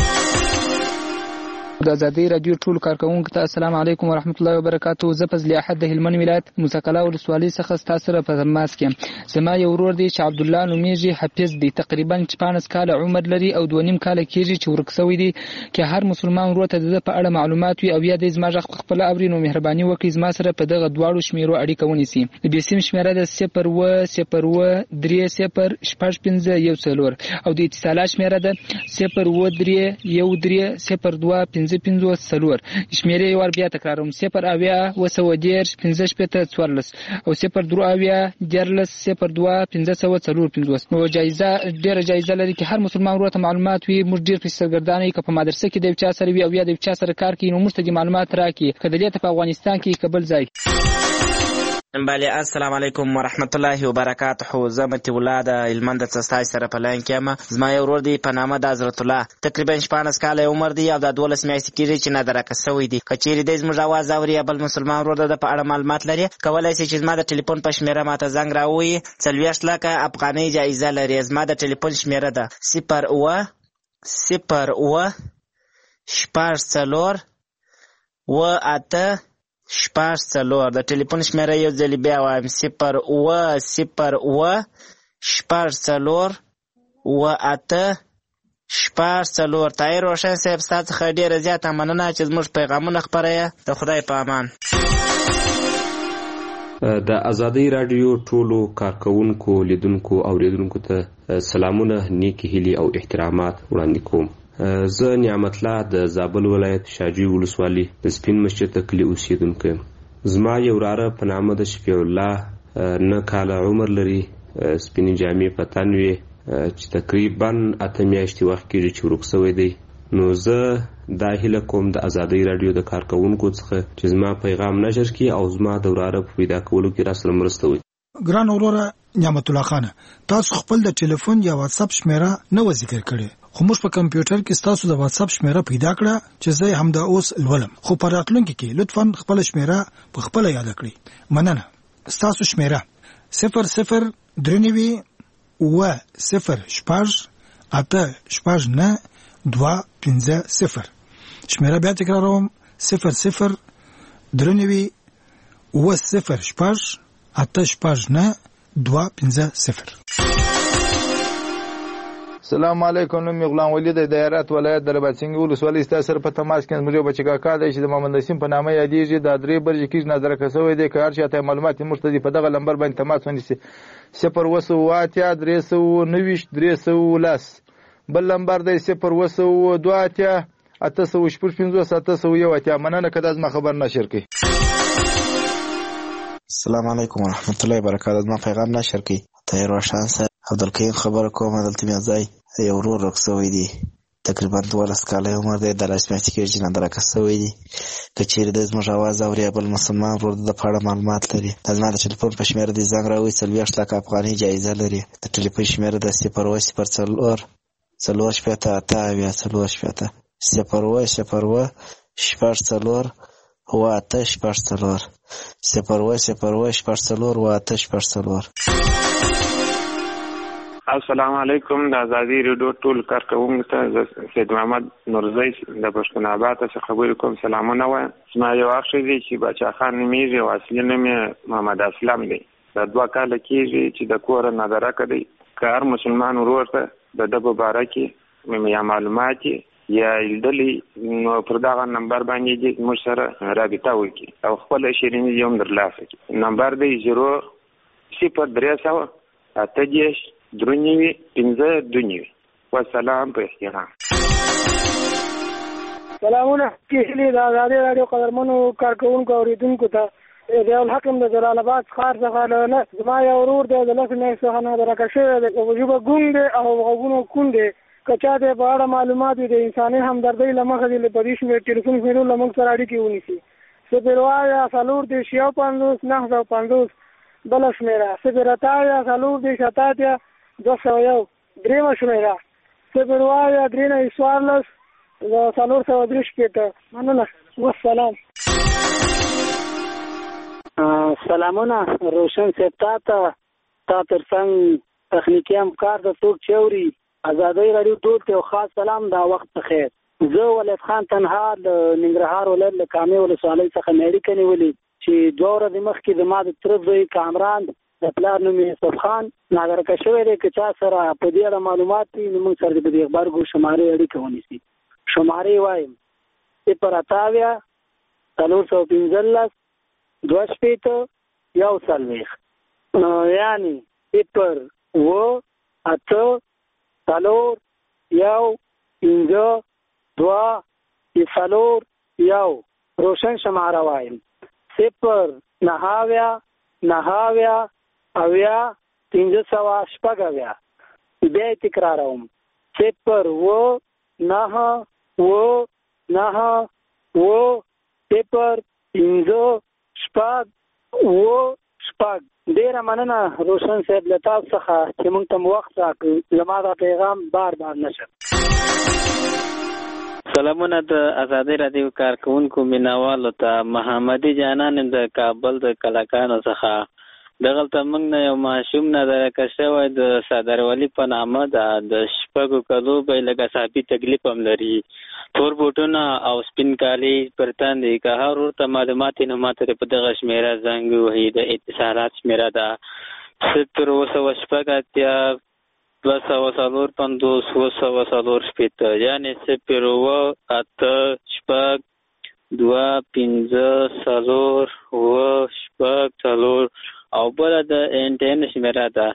د ازادي رادیو ټول کارکونکو ته السلام علیکم ورحمت الله وبرکاته. زه فضل احد د هلمند ولایت موسی ولسوالۍ څخه تاسو سره په تماس کې. زما یو ورور دی چې عبد الله نومیږي، حفظ دی، تقریبا 14 کاله عمر لري او 2.5 کاله کېږي چې ورکسوي دی. که هر مسلمان ورور ته د په اړه معلومات وي او یا د زما ژغ خپل اوري نو مهرباني وکړي زما سره په دغه دواړو شمیرو اړیکه ونیسي. د بیسیم شمیره د 0 3 0 شپږ 5 1 4 او د اتصالات شمیره د 0 3 1 3 0 2 5 5 4. شمیرې یو بیا تکراروم 0 اویا وسو دیر 15 شپته 14 او 0 درو اویا جرلس 0 2 15 4 15. نو جایزه ډیره جایزه لري چې هر مسلمان ورته معلومات وي. موږ ډیر په سرګردانۍ کې په مدرسې کې د چا سره وي او یا د چا سره کار کوي نو موږ ته معلومات راکړي کله دې ته په افغانستان کې قبل ځای. بله السلام علیکم ورحمت الله وبرکاته. زه متي الله د هلمند څخه سره په لاین کې یم. زما یو ورور دی په نامه د حضرت الله، تقریبا 14 کاله عمر دی او د 12 میاشتې کېږي چې نظر راکسوي دی. کچيري د زموږ आवाज اوري بل مسلمان ورور د په اړه معلومات لري، کولای شي چې زما د ټلیفون په شمیره ماته زنګ راوي. 40 لک افغاني جایزه لري. زما د ټلیفون شمیره ده 0 شپږ څلور و اته شپږ څلور. د ټلیفون شمیره یو ځل بیا وایم 0 شپږ څلور و اته شپږ څلور. طاهر روشن صاحب تاسو څخه ډیره زیاته مننه چې زموږ پیغامونه خپروي. د خدای په امان. د ازادي رادیو ټولو کارکونکو، لیدونکو او اوریدونکو ته سلامونه، نیکی هیلي او احترامات وړاندې کوم. زه نعمت الله د زابل ولایت شاجوی ولسوالۍ د سپین مسجد د کلي اوسیدونکی یم. زما یو وراره په نامه د شفیع الله 9 کاله عمر لري، سپینې جامې په تن وي چې تقریبا 8 میاشتې وخت کېږي چې ورک شوی دی. نو زه دا هیله کوم د ازادي رادیو د کارکونکو څخه چې زما پیغام نشر کړي او زما د وراره په پیدا کولو کې راسره مرسته وکړي. ګران وروره نعمت الله خان، تاسو خپل د ټلیفون یا واتس اپ شمیره نه ذکر کړئ، خو موږ په کمپیوټر کې تاسو د واتس اپ شمیره پیدا کړه چې زه هم دا اوس لولم. خو په راتلونکي کې لطفا خپل شمیره په خپل یاد کړئ. مننه. تاسو شمیره 00 درنوي و 0 شپږ 8 شپږ 9 2 5 0. شمیره بیا تکراروم 00 درنوي و 0 شپږ 8 شپږ 9 2 5 0. السلام علیکم. نوم غلام ولی د دایرات ولایت د رباطسنګ ولسوالۍ ستاسو په تماس کې زموږ بچی کاکا دی چې د محمد نسیم په نامه یادېږي. د درې برج کې نظر کسوي دی که هر چاته معلومات مرتدي په دغه نمبر باندې تماس ونیسي 0 390 310 بل نمبر دی 0 2 800 مننه که دا زما خبر نشر کړي. السلام علیکم ورحمت الله وبرکاته. زما پیغام نشر کړي. طاهر روشن صاحب عبدالکریم خبر کوم. دلته مې ځای یو ورور رخصوي دي، تقریبا 12 کاله عمر دی، د لاسمیاتي کې چې نندره کسوي دي. که چیرې د زموږ आवाज اوري بل مسلمان ورور د پاړه معلومات لري، د زما د ټلیفون په شمیره دی زنګ راوي 40 لک افغاني جایزه لري. د ټلیفون شمیره د 0 څلور شپېته اته اویا څلور شپېته 0 0 شپږ څلور اوه اته شپږ څلور 0 0 شپږ څلور اوه اته شپږ څلور. السلام علیکم. د ازادي ریډیو ټول کارکوونکو ته سید محمد نورزی د پښتون آباد څخه خبرې کوم. سلامونه وایم. زما یو اخ دی چې بچا خان نومیږي او اصلي نوم یې محمد اسلم دی. د 2 کاله کېږي چې د کوره نظره کړی. که هر مسلمان ورور ته د ده په باره کې یا معلومات یا لیدلي نو پر دغه نمبر باندې دې موږ سره رابطه وکړي او خپل شیریني یې هم ترلاسه کړي. نمبر دی 0 300 درونیوي 15 دونیوي. والسلام په احترام. سلامونه کېږي د ازادي راډیو قدرمنو کارکوونکو اوریدونکو ته ضیاء الحق د جلال آباد ښار څخه نه. زما یو ورور دی د 10 میاشتو څخه نادرکه شوی دی، په ژبه ګونګ دی او غوږونه کوڼ دی. که چا د په اړه معلومات وي د انساني همدردۍ له مخې د په دې شمېر ټلیفون شمېرو له موږ سره اړیکې ونیسي. 0 4 بله شمېره 0 4 201 درېمه شمېره 0 3 4 شپېته. مننه. والسلام. سلامونه روشن صاحب تا ترڅنګ تخنیکي همکار د څوک چې اوري ازادي راډیو ټول ته خاص سلام. دا وخت بخیر. زه ولید خان تنها د ننګرهار ولایت له کامې ولسوالۍ څخه مې اړیکه نیولې چې 2 ورځې مخکې زما د تره زوی کامران د پلار نوم یوسف خان نادرکه شوی دی. که چا سره په دې اړه معلومات وي نو موږ سره د دې غبرګو شمارې اړیکه ونیسي. شمارې وایم 0 415 2 شپېته 1 یعنی 0 8 4 1 5 2 1 روشن شماره وایم 0 9 اویا 500 بیا تکراروم 0 9 5 ډیره مننه روشن صاحب له تاسو څخه چې موږ ته وخت راکړ. زما دا پیغام بار نشر. سلامونه د ازادي راډیو کارکوونکو مینوالو ته. محمدي جانان د کابل د کلاکانو څخه. دغلته موږ نه یو ماشوم نادرکه شوی د صدروالي په نامه ده. د 6 کالو به لکه صحابي تکلیف هم لري. تور بوټونه او سپین کالي پر تن دي. که هر ورته معلومات یې نو ماته په دغه شمېره زنګ وهي. د اتصالات شمېره ده 0 2 2 شپېته یعنې 0 8 2 5 4 او بله د انټرنټ شمېره ده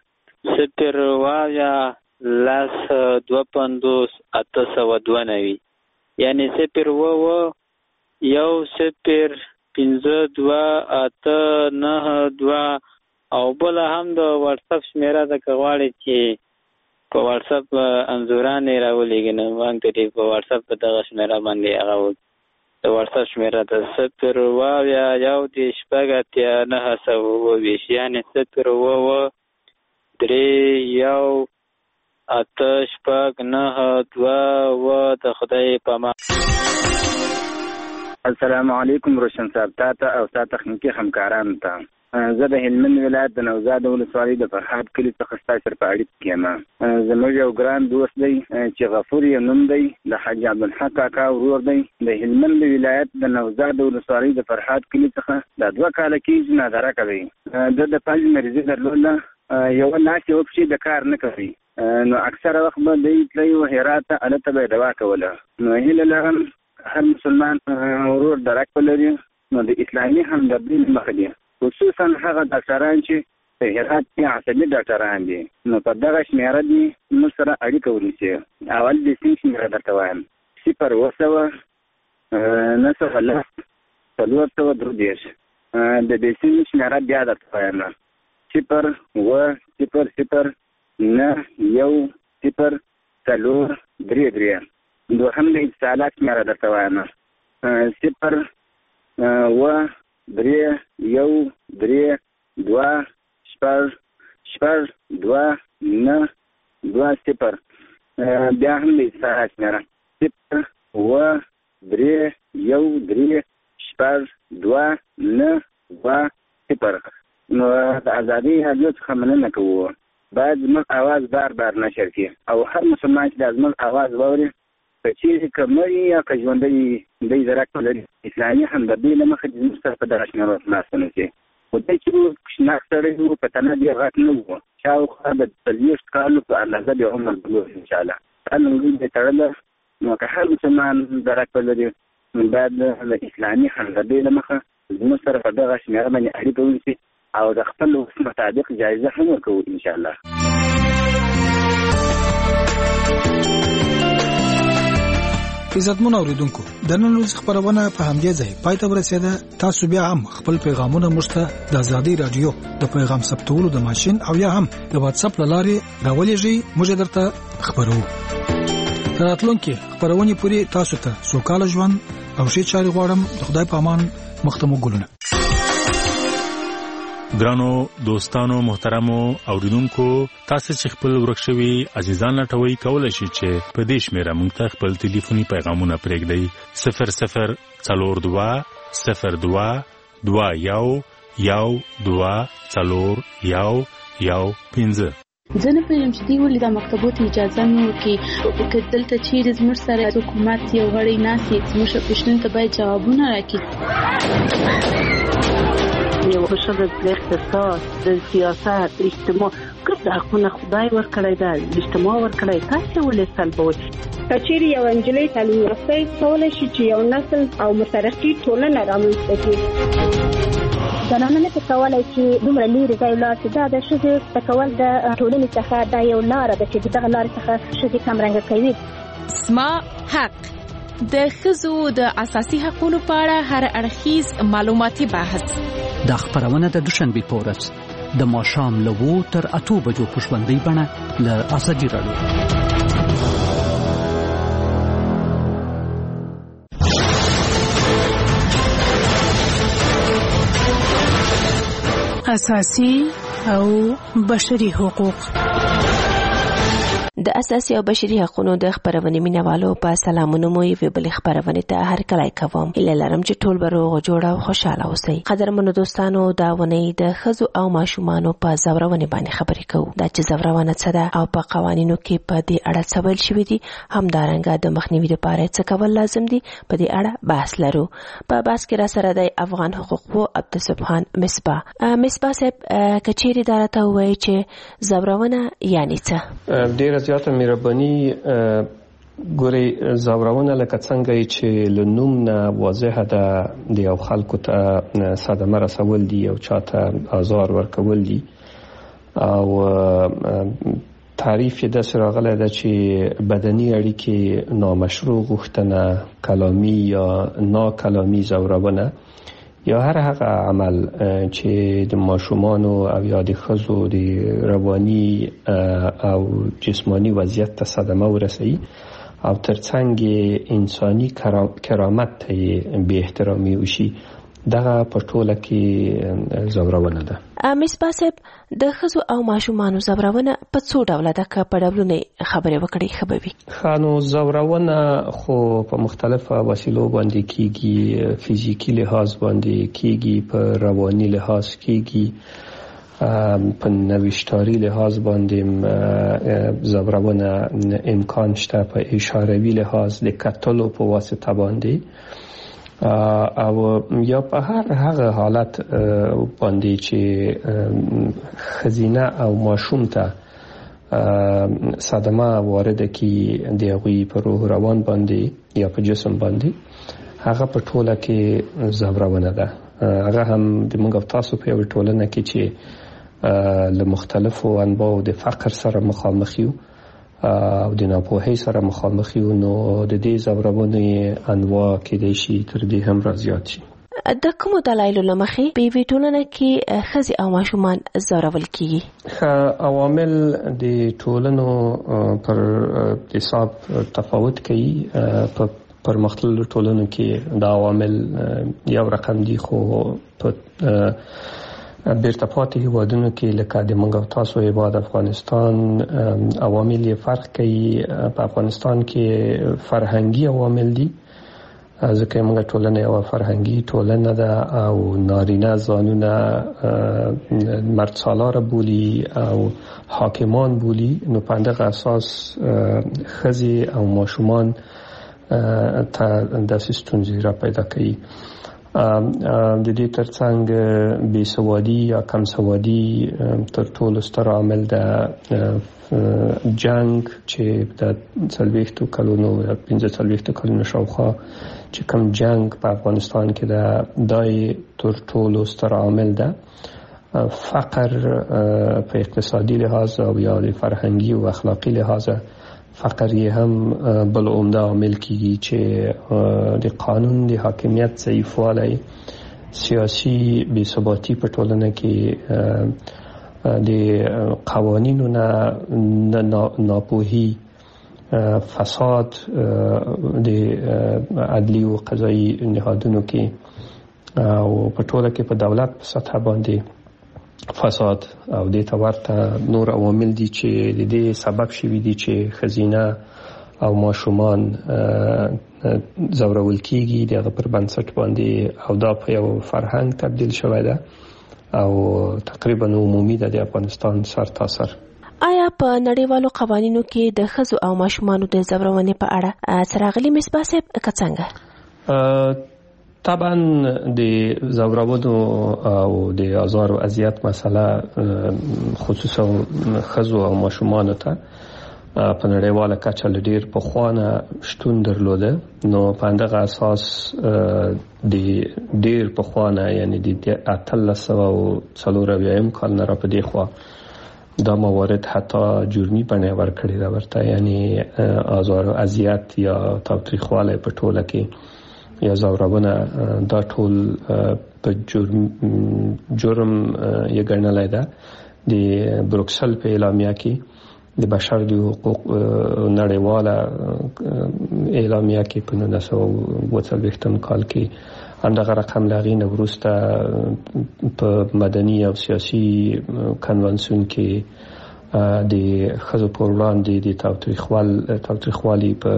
0 2 50 892 یعنی 0 1 0 5 2 8 9 2 او بله هم د واتساپ شمېره ده. که غواړئ چې په واتساپ انځورانې راولېږي نو موږ ته په واتساپ په دغه شمېره باندې هغه د واتساپ شمېره ده 0 1 6 9 یعنې 0 3 1 8 9 2 د خدای په امان. السلام علیکم روشن صاحب ته او تا تخنیکي همکارانو ته. زه د هلمند ولایت د نوزاد ولسوالۍ د فرهاد کلي څخه ستاسو سره په اړیکه کې یم. زموږ یو ګران دوست دی چې غفور یې نوم دی، د حاج عبدالحق کاکا ورور دی. د هلمند ولایت د نوزاد ولسوالۍ د فرهاد کلي څخه د 2 کاله کېږي نادرکه دی. د 5 مریضي درلوده یو ناست یو پښې د کار نه کوي، نو اکثره وخت به دی تللی و هرات ته، هلته به یې دوا کوله. نو هیله لرم هر مسلمان ورور درک ولري، نو د اسلامي همدردۍ له مخې دي، خصوصا هغه ډاکټران چې په هرات کې عصبي ډاکټران دي، نو په دغه شمېره دي موږ سره اړیکه ونیسي. اول د سیم شمېره درته وایم 0 د دې سیم شمېره بیا درته وایم 0-0-0-9-1-0-3-3. دوهم د اتصالات شمېره درته وایم 0-3-1-3-2-6-2-9-2-0. بیا هم د اتصالات شمېره 0-3-1-3-6-2-9-2-0. نو د ازادۍ راډیو څخه مننه کوو، باید زموږ اواز بار بار نشر کړي او هر مسلمان چې د زموږ اواز واوري، که چیرې که مړي یا که ژوندی دی درک ولري، اسلامي همدردۍ له مخې زموږ سره په دغه شمېره خلاص نشي. خو دی چې کوچناک سړی و، په تنه ډېر غټ نه و، شاوخوا د 40 کالو په اندازه د عمر بلوغ انشاءالله دا لنګۍ دی تړله. نو که هر مسلمان درک ولري، باید د اسلامي همدردۍ له مخه زموږ سره په دغه شمېره باندې اړیکه ونیسي او د خپل وس مطابق جایزه هم ورکوو انشاءالله. عزتمن اوریدونکو، د نن ورځې خبرونه په همدې ځای پای ته ورسېده. تاسو بیا هم خپل پیغامونه موږ ته د ازادۍ رادیو د پیغام ثبتولو د ماشين او یا هم د واتس اپ لارې راولېږئ، موږ درته خبرو. راتلونکي خبرونه پوری تاسو ته سوکاله ژوند او ښه چاري غواړم. د خدای په امان، مختمو ګلونه. ګرانو دوستانو محترمو اوریدونکو، تاسو چې خپل ورکشوي عزیزان لټوي کولای شئ چې په دې شمیره موږ ته خپل ټلیفوني پیغامونه پرېږدئ 0042-02-114-115. زه نه پوهېږم چې دوی ولې دا مکتبو ته اجازه نه ورکوي، که دلته چیرې زموږ سره حکومت یو غړی ناست وي، زموږ پوښتنو ته باید جوابونه راکړي. یو ښځه د اقتصاد، د سیاست، اجتماع ګډ حقونه خدای ورکړی ده، اجتماع ورکړی، تاسې ولې سلبوئ؟ که چیرې یو نجلۍ تعلیم یافته کولی شي چې یو نسل او مترقي ټولنه رامنځته کړي. زنانه نه کولی چې دومره لرې ځای ولاړ شي. دا د ښځې کول د ټولنې څخه دا یو لاره ده چې دغه لارې څخه ښځې کمرنګه کوي. اسما حق د ښځو د اساسي حقوقو په اړه هر اړخیز معلوماتي بحث. دا خبرونه د دوشنبه په ورځ د ماښام له 2 تر 8 بجو په ژوندۍ بڼه له ازادي راډیو. اساسي او بشري حقوق. د اساسي او بشري حقوقو د خبرونې مینوالو په سلامونه مو یې بل خبرونه ته هر کله کوم. اله لرم چې ټول به روغ جوړ او خوشاله اوسئ. قدرمنو دوستانو، دا ونی د خزو او ماشومانو په زورونه باندې خبرې کوو. دا چې زورونه څه ده او په قوانینو کې په دې اړه څه ویل شوی دي، همدارنګه د مخنیوي لپاره څه کول لازم دي، په دې اړه بحث لرو. په بحث کې را سره د افغان حقوقو عبدالسبحان مصباح صاحب کچيري دارته وایي چې زورونه یعنی څه؟ ډیر زیاته مهرباني. ګوري زورونه لکه څنګه چې لنوم نه واضحه ده، د یو خلکو ته صدمه رسول دي او چاته آزار ورکول دي، او تعریف د سراغله ده چې بدني اړیکې، نامشروع غوښتنه، کلامی یا ناکلامی زورونه یا هر هغه عمل چې د ماشومانو او یا د ښځو د رواني او جسمانی وضعیت ته صدمه ورسوي او ترڅنګ انساني کرامت ته بې احترامي وشي، دغه په ټوله کې زورونه ده. مصباح صاحب، د ښځو او ماشومانو زورونه په څو ډوله ده؟ که په ډولونه خبرې وکړئ ښه به وي. نو زورونه خو په مختلفه وسیلو باندې کیږي، فزیکی لحاظ باندې کیږي، په رواني لحاظ کیږي، په نوښتاري لحاظ باندې زورونه امکان شته، په اشاروي لحاظ د کتلو په واسطه باندې، او یا په هغه حالت باندې چې خزینه او ماشوم ته صدمه وارده کی دی هغوی په روح روان باندې یا په جسم باندې هغه په ټوله کې زبرونه ده. هغه هم د موږ تاسو په یو ټولنه کې چې له مختلفو انواع د فقر سره مخامخ یو او د ناپوهۍ سره مخامخ یو، نو د دې زبرونه انواع کېدای شي تر دې هم زیات شي. د کومو دلایلو له مخې په یوې ټولنه کې ښځې او ماشومان ځورول کېږي؟ عوامل د ټولنو پر حساب تفاوت کوي. په پرمختللو ټولنو کې دا عوامل یو رقم دي، خو په بیرته پاتې هیوادونو کې لکه د موږ او تاسو هیواد افغانستان عوامل یې فرق کوي. په افغانستان کې فرهنګي عوامل دي، ځکه موږ ټولنه یو فرهنګي ټولنه ده او نارینه ځانونه مرد سالار بولي او حاکمان بولي، نو په دغه اساس ښځې او ماشومان ته داسې ستونزې را پیدا کوي. د دې ترڅنګ بې سوادي یا کم سوادي تر ټولو ستر عامل ده. جنگ چې د 40 کلونو یا 45 کلونو شاوخوا چې کم جنگ په افغانستان کې ده، دای تر ټولو ستر عامل ده. فقر په اقتصادي لحاظ او یا د فرهنګي او اخلاقي لحاظ فقر یې هم بل عمده عامل کیږي چې د قانون د حاکمیت ضعیفوالی، سیاسي بې ثباتي په ټولنه کې، د قوانینو نه ناپوهي، فساد د عدلي او قضایي نهادونو کې او په ټوله کې په دولت په سطح باندې فساد او د ورته نور عوامل دي چې د دې سبب شوي دي چې خزینه او ماشومان زورول کیږي دغه پر بنسټ باندې، او دا په یو فرهنګ تبدیل شوی ده او تقریبا عمومي ده د افغانستان سر تا سر. آیا په نړیوالو قوانینو کې د ښځو او ماشومانو د زورونې په اړه څه راغلي مصباح صاحب که څنګه؟ طبعا د زورونو او د آزار او اذیت مسله خصوصا ښځو او ماشومانو ته په نړیواله کچه له ډیر پخوانه شتون درلوده، نو په دغه اساس د ډیر پخوانه یعنی د 1840 کال نه را په دی خوا دا موارد حتی جرمی بڼه ورکړی دا ورته، یعنی آزار او اذیت یا تاوتریخوالی په ټوله کې یا زورونه دا ټول په جرم یې ګڼلی ده. د بروکسل په اعلامیه کې د بشر د حقوق نړیواله اعلامیه کې په 1940 کال کې همدغه رقم له هغې نه وروسته په مدني او سیاسي کنوانسیون کې د ښځو پر وړاندې د تاوتریخوالي په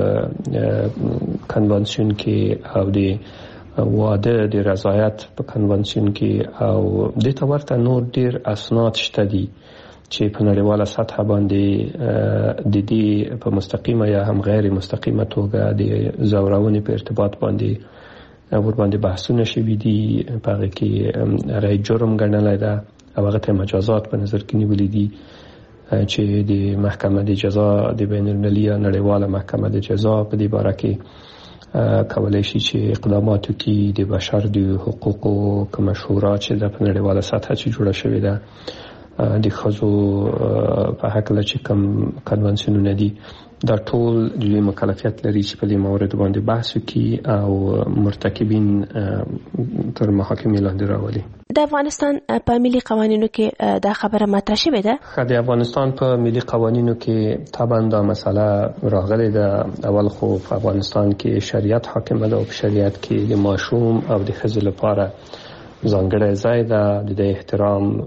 کنوانسیون کې او د واده د رضایت په کنوانسیون کې او د ته ورته نور ډیر اسناد شته دي چې په نړیواله سطح باندې د دې په مستقیمه یا هم غیر مستقیمه توګه د زورونې په ارتباط باندې ورباندې بحثونه شوي دي. په هغه کې هغه جرم ګڼلی ده او هغه ته مجازات په نظر کې نیولي دي چې د محکمه د جزا د بین المللي یا نړیواله محکمه د جزا په دې باره کې کولای شي چې اقدامات وکړي. د بشر د حقوقو کومه شورا چې د په نړیواله سطح چې جوړه شوې ده د ښځو په هکله چې کوم کنوانسیونونه دي دا ټول د مکلفیت لري چې په دې موارد باندې بحث وکړي او مرتکبین تر محاکمې لاندې راولي. د افغانستان په ملي قوانینو کې دا خبره مطرح شوې ده؟ د افغانستان په ملي قوانینو کې طبعا دا مسله راغلې ده. اول خو په افغانستان کې شریعت حاکمه ده او په شریعت کې د ماشوم او د ښځې لپاره ځانګړی ځای ده. د احترام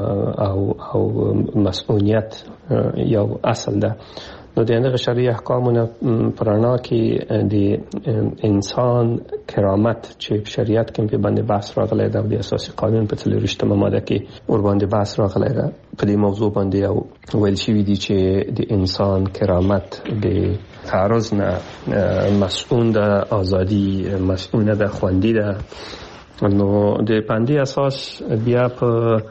او مسئولیت یو اصل ده. نو د هغه شرعي احکامونو په رڼا کې د انسان کرامت چې په شریعت کې په باندې بحث راغلی ده او د اساسي قانون په 43مه ماده کې ور باندې بحث راغلی ده. په دې موضوع باندې ویل شوي دي چې د انسان کرامت د تعرض نه مسئول ده، آزادي مسئول نه ده، خوندي ده. نو د پاندې اساس بیا په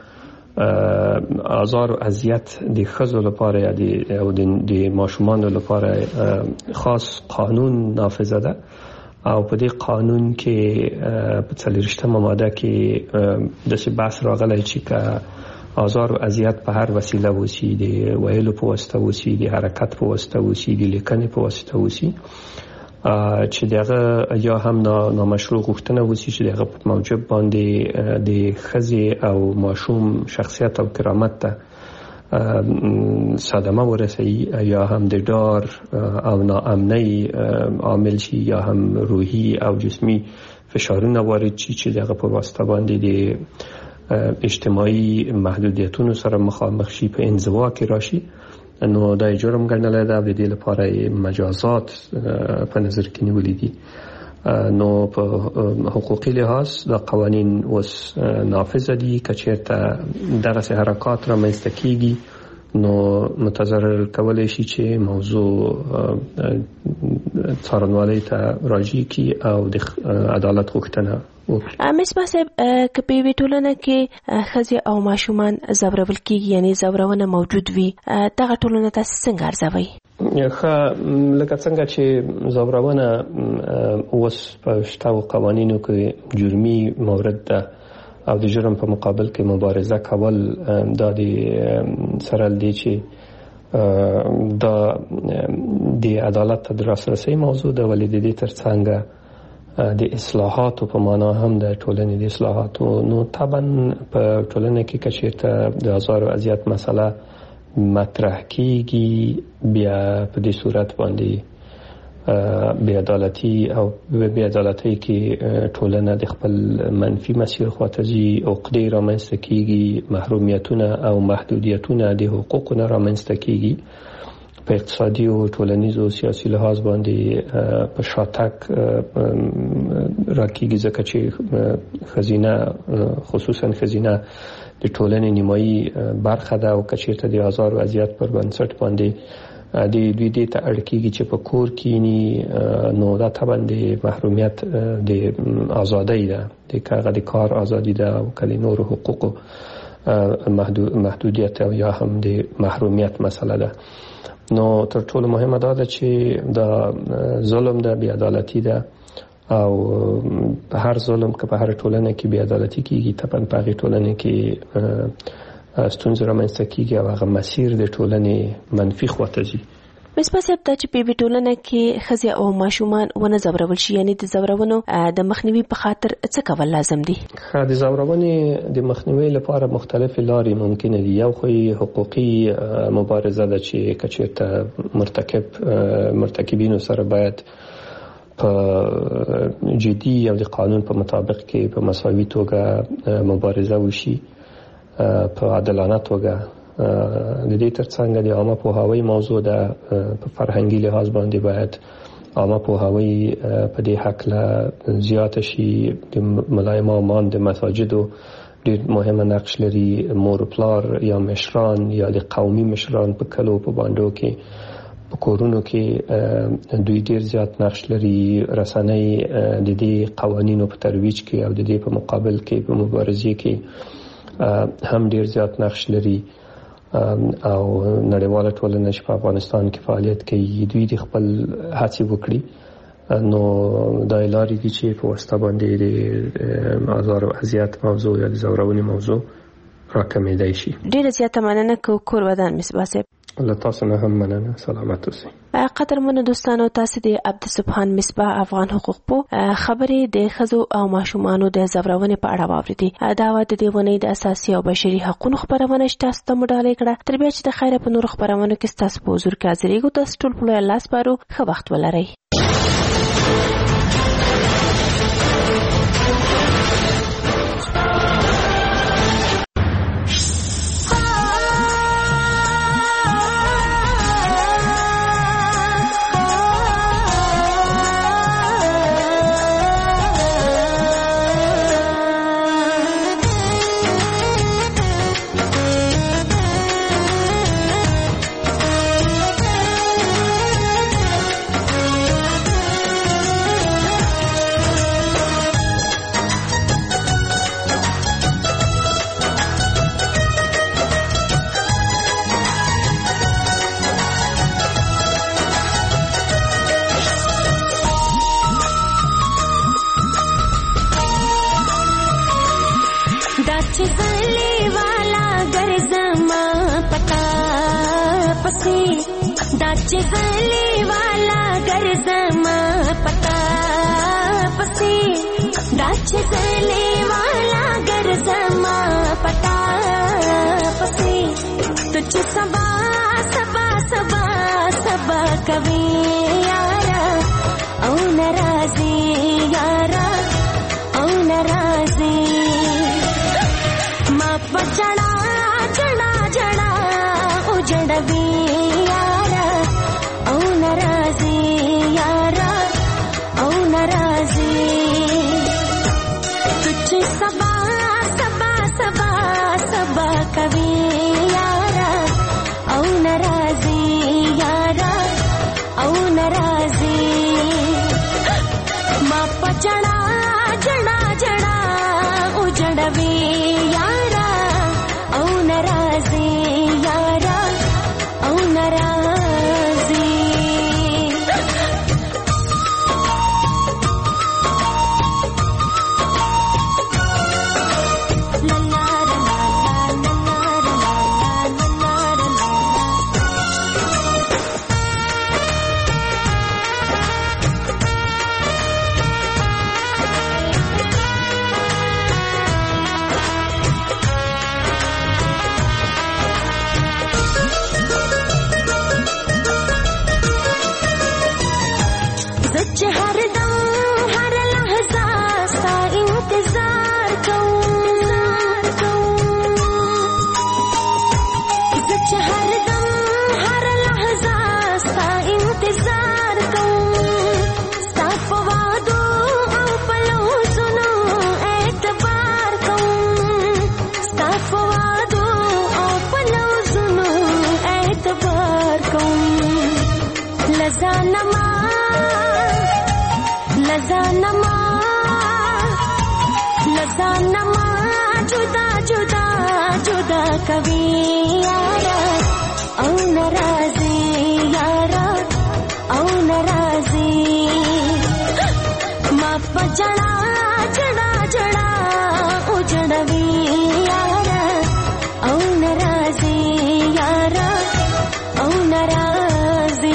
آزار و اذیت د ښځو لپاره او د ماشومانو لپاره خاص قانون نافذه ده او په دې قانون کې په 40مه ماده کې داسې بحث راغلی چې که آزار و اذیت په هر وسیله وسی، د ویلو په واسطه وسی، د حرکت په واسطه وسی، د لیکنې په واسطه وسی، چې دغه یا هم نامشروع غوښتنه وسی چې دغه په موجب باندې د ښځې او ماشوم شخصیت او کرامت ته صدمه ورسوي، یا هم د ډار او ناامنۍ عامل شي، یا هم روحي او جسمي فشارونه وارد شي چې دغه په واسطه باندې د اجتماعي محدودیتونو سره مخامخ شي، په انزوا کې راشي. نو دا جرم ګڼل دی او د دې لپاره مجازات په نظر کې نیولې دي. نو په حقوقي لحاظ دا قوانین اوس نافذ دي. که چېرته دغسې حرکات رامنځته کېږي نو متضرر کولی شي چې موضوع څارنوالۍ ته راجع کړي او د عدالت غوښتنه وکړي. مصباح صاحب، که په یوې ټولنه کې ښځې او ماشومان ځورول کېږي، یعنې ځورونه موجود وي، دغه ټولنه تاسې څنګه ارزوئ؟ ښه، لکه څنګه چې ځورونه اوس په شته قوانینو کې جرمي مورد ده او د جرم په مقابل کې مبارزه کول، دا د سره دی چې دا د عدالت ته د لاسرسي موضوع ده، ولې د دې ترڅنګ د اصلاحاتو په معنا هم د ټولنې د اصلاحاتو. نو طبعا په ټولنه کې که چېرته د آزار و اذیت مسله مطرح کېږي، بیا په دې صورت باندې بی‌عدالتي او بی‌عدالتۍ کې ټولنه د خپل منفي مسیر خواته ځي، عقدې رامنځته کېږي، محرومیتونه او محدودیتونه د حقوقو نه رامنځته کېږي. په اقتصادي او ټولنیزو سیاسي لحاظ باندې په شاتګ راکېږي، ځکه چې خزینه، خصوصا خزینه د ټولنې نیمایي برخه ده او که چېرته د آزار و اذیت پر بنسټ باندې د دوی دې ته اړ کېږي چې په کور کېني، نو دا طبعا د محرومیت د ازادۍ ده، د هغه د کار ازادي ده او که د نورو حقوقو محدودیت او یا هم د محرومیت مسله ده. نو تر ټولو مهمه دا ده چې دا ظلم ده، بی‌عدالتي ده، او هر ظلم که په هر ټولنه کې بی‌عدالتي کېږي، طبعا په هغې ټولنه کې ستونزې رامنځته کېږي او هغه مسیر د ټولنې منفي خواته ځي. مصباح صاحب، دا چې په یوې ټولنه کې ښځې او ماشومان ونه ځورول شي، یعنې د ځورونو د مخنیوي په خاطر څه کول لازم دي؟ د ځورونې د مخنیوي لپاره مختلفې لارې ممکنه دي. یو خو حقوقي مبارزه ده چې که چېرته مرتکبینو سره باید په جدي او د قانون په مطابق کې په مساوي توګه مبارزه وشي، په عادلانه توګه. د دې ترڅنګ د عامه پوهاوی موضوع ده. په فرهنګي لحاظ باندې باید عامه پوهاوی په دې حقله زیاته شي. د ملا امامان د مساجدو ډېر مهمه نقش لري، مور پلار یا مشران یا د قومي مشران په کلو په باندو کې، په کورونو کې دوی ډېر زیات نقش لري. رسنۍ د دې قوانینو په ترویج کې او د دې په مقابل کې په مبارزې کې هم ډېر زیات نقش لري. او نړیواله ټولنه چې په افغانستان کې فعالیت کوي، دوی د خپل هڅې وکړي. نو دا لارې دي چې په واسطه باندې د آزار و اذیت موضوع یا د ځورونې موضوع راکمېدای شي. ډېره زیاته مننه کور ودان مصباح صاحب. له تاسو نه هم مننه. سلامت اوسئ. قدرمنو دوستانو، تاسو د عبدالسبحان مصباح افغان حقوق پو خبرې د ښځو او ماشومانو د ځورونې په اړه واورېدې. دا د دې ونې د اساسي او بشري حقوقو خبرونه چې تاسو ته مو ډالۍ کړه. تر بیا چې د خیره په نورو خبرونو کې ستاسو په حضور کې حاضرېږو. تاسو ټول په لوی الله سپارو. ښه وخت ولرئ. दाचे गली वाला घर समा पता पसी दाचे गली वाला घर समा पता पसी तुझ सबा सबा सबा सबा कभी यारा औ नाराजी यारा औ नाराजी मा पचड़ा जड़ा जड़ा उजड़वी यारा औ नाराजी यारा औ नाराजी तुझ सबा सबा सबा सबा कभी यारा औ नाराजी यारा औ नाराजी मा पचड़ा जड़ा जड़ा उजड़वी यारा औ नाराजी यारा औ नाराजी सच हर दम हर लहजा सा इंतजार सच हर दम हर लहजा सा इंतजार साफ वादो औ पलो सुनो एतबार साफ वादो औ पलो सुनो एतबार लजानमा लजानमा लजानमा जुदा जुदा जुदा कभी यारा औ नाराजी यारा औ नाराजी मा पचड़ा जड़ा जड़ा उजड़वी यारा औ नाराजी यारा औ नाराजी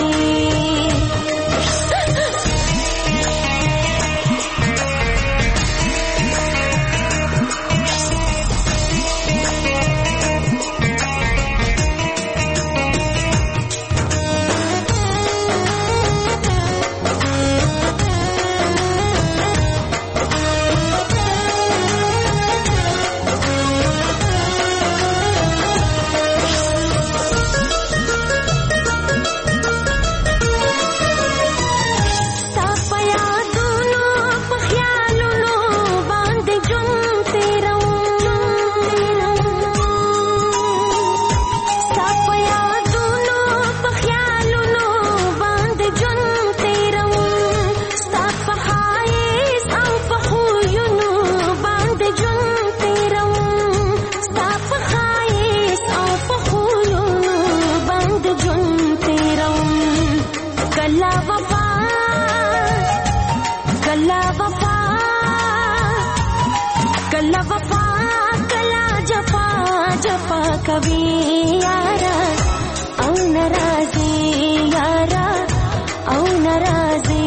कला वफा कला जफा जफा कभी यारा औ नाराजी यारा औ नाराजी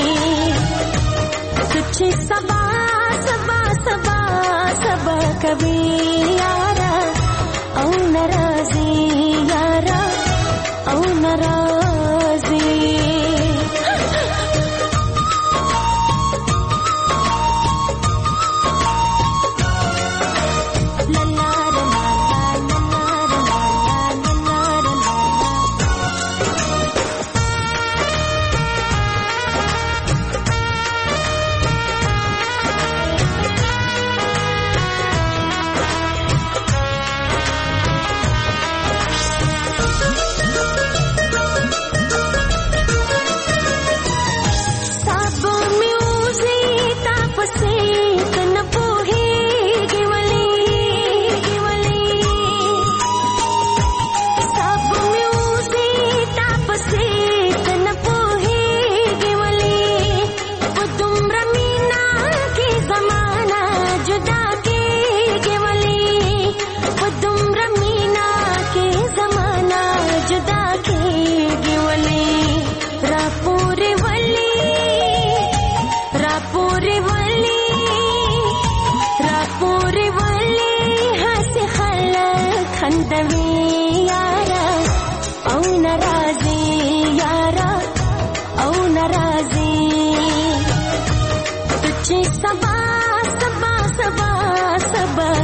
तुझे सबा सबा सबा सबा कभी यारा औ नाराजी यारा औ नाराजी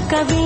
کوي